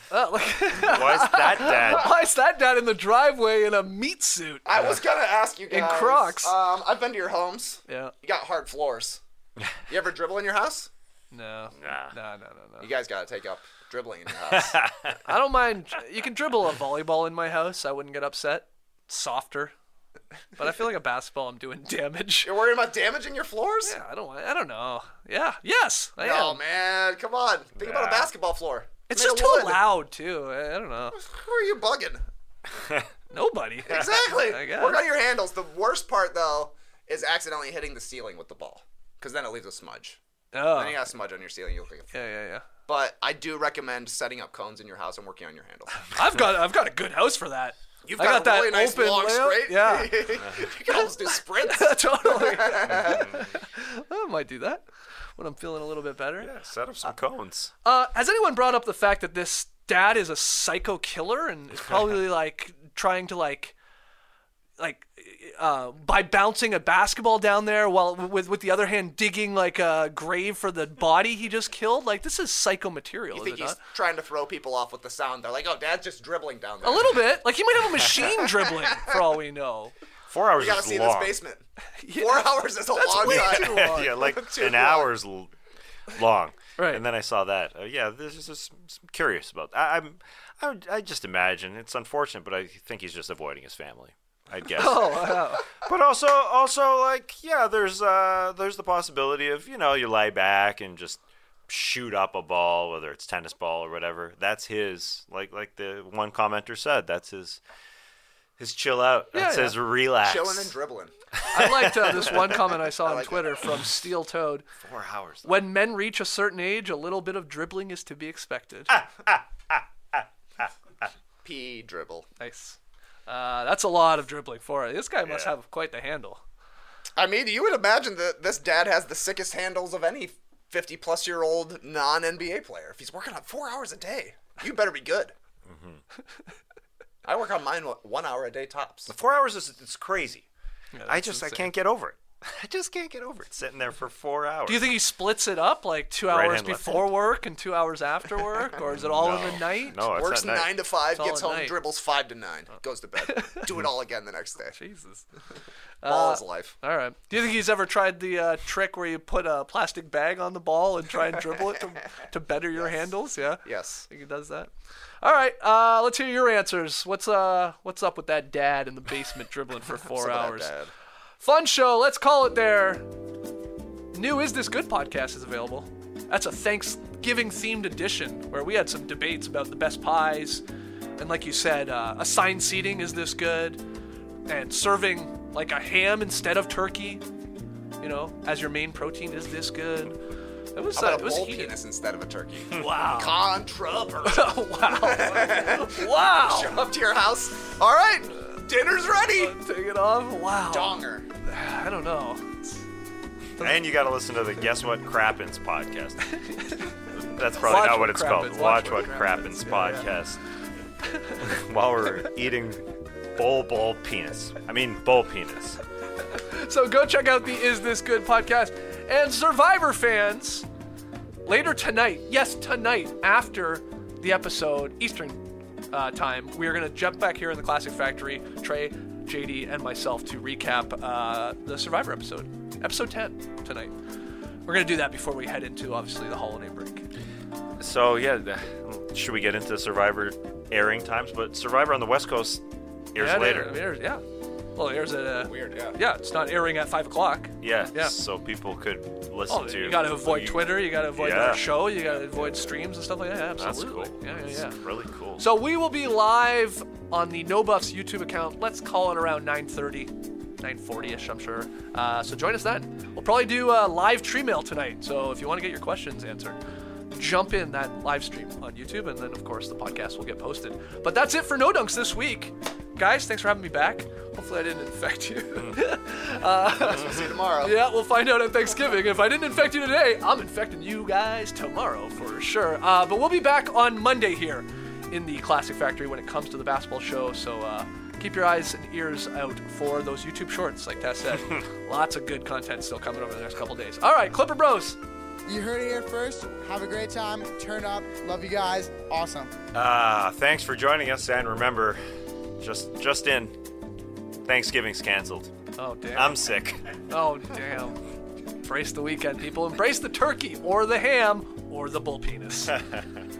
is that dad? Why is that dad in the driveway in a meat suit? I was going to ask you guys. In Crocs. I've been to your homes. Yeah. You got hard floors. You ever dribble in your house? No. Nah. You guys got to take up dribbling in your house. I don't mind. You can dribble a volleyball in my house. I wouldn't get upset. It's softer. But I feel like a basketball, I'm doing damage. You're worried about damaging your floors? Yeah, I don't know. Yeah, yes, I No, am. man, come on. Think about a basketball floor. It's made just of too wood. loud, too. I don't know. Who are you bugging? Nobody. Exactly. I guess. Work on your handles. The worst part, though, is accidentally hitting the ceiling with the ball. Because then it leaves a smudge. Oh. Then you got a smudge on your ceiling. You look like a fool. Yeah. But I do recommend setting up cones in your house and working on your handles. I've got a good house for that. You've I got, got a really that nice open long layout. straight. Yeah. You can almost do sprints. Totally. I might do that when I'm feeling a little bit better. Yeah, set up some cones. Has anyone brought up the fact that this dad is a psycho killer and is probably like trying to by bouncing a basketball down there while with the other hand digging like a grave for the body he just killed? Like, this is psycho material. You is think it he's not? trying to throw people off with the sound? They're like, "Oh, Dad's just dribbling down there." A little bit. Like, he might have a machine dribbling for all we know. 4 hours You gotta is see long. this basement. 4 hours is a long way time. too long. Yeah, like Too an long. hour's long. Right. And then I saw that. This is just I'm curious about. I just imagine it's unfortunate, but I think he's just avoiding his family. I'd guess. Oh, wow. But also, like, yeah, there's the possibility of, you lie back and just shoot up a ball, whether it's tennis ball or whatever. That's his, like the one commenter said, that's his chill out. That's his relax. Chilling and dribbling. I liked this one comment I saw on Twitter from Steel Toad. 4 hours. Though. When men reach a certain age, a little bit of dribbling is to be expected. P dribble. Nice. That's a lot of dribbling for it. This guy must have quite the handle. I mean, you would imagine that this dad has the sickest handles of any 50-plus-year-old non-NBA player. If he's working on 4 hours a day, you better be good. Mm-hmm. I work on mine 1 hour a day tops. The 4 hours it's crazy. Yeah, I can't get over it. I just can't get over it. Sitting there for 4 hours. Do you think he splits it up, like 2 hours before work and 2 hours after work, or is it all in the night? No, it's works at night. 9 to 5, It's gets all at home, night. dribbles 5 to 9, goes to bed. Do it all again the next day. Jesus. Ball is life. All right. Do you think he's ever tried the trick where you put a plastic bag on the ball and try and dribble it to better your handles? Yeah. Yes. Think he does that? All right. Let's hear your answers. What's up with that dad in the basement dribbling for 4 hours? Dad. Fun show. Let's call it there. New Is This Good podcast is available. That's a Thanksgiving themed edition where we had some debates about the best pies. And like you said, assigned seating, is this good? And serving like a ham instead of turkey, as your main protein, is this good? It was, How about it a was bull heated. penis instead of a turkey? Wow. Controversial. Wow. Wow. Show up to your house. All right, dinner's ready. Take it off. Wow. Donger. I don't know. And you got to listen to the Guess What Crappens podcast. That's probably Watch not What what it's called. Crappens. Watch What Crappens podcast. While we're eating bull penis. I mean, bull penis. So go check out the Is This Good podcast. And Survivor fans, later tonight, yes, tonight, after the episode, Eastern time, we are going to jump back here in the Classic Factory, Trey, JD, and myself to recap the Survivor episode 10 tonight. We're going to do that before we head into, obviously, the holiday break. So, should we get into Survivor airing times? But Survivor on the West Coast airs later. Well, it airs at Weird, yeah. Yeah, it's not airing at 5 o'clock. Yeah, Yeah. so people could listen to. You got to avoid Twitter. You got to avoid our show. You got to Yeah. avoid streams and stuff like that. That's Absolutely. cool. Yeah. That's really cool. So we will be live on the No Buffs YouTube account. Let's call it around 9:30, 9:40ish, I'm sure. So join us then. We'll probably do a live tree mail tonight. So if you want to get your questions answered, jump in that live stream on YouTube, and then of course the podcast will get posted. But that's it for No Dunks this week. Guys, thanks for having me back. Hopefully I didn't infect you. We'll see you tomorrow. Yeah, we'll find out at Thanksgiving. If I didn't infect you today, I'm infecting you guys tomorrow for sure. But we'll be back on Monday here in the Classic Factory when it comes to the basketball show. So keep your eyes and ears out for those YouTube shorts, like Tess said. Lots of good content still coming over the next couple days. All right, Clipper Bros. You heard it here first. Have a great time. Turn up. Love you guys. Awesome. Thanks for joining us, and remember, just in, Thanksgiving's canceled. Oh, damn. I'm sick. Oh, damn. Embrace the weekend, people. Embrace the turkey or the ham or the bull penis.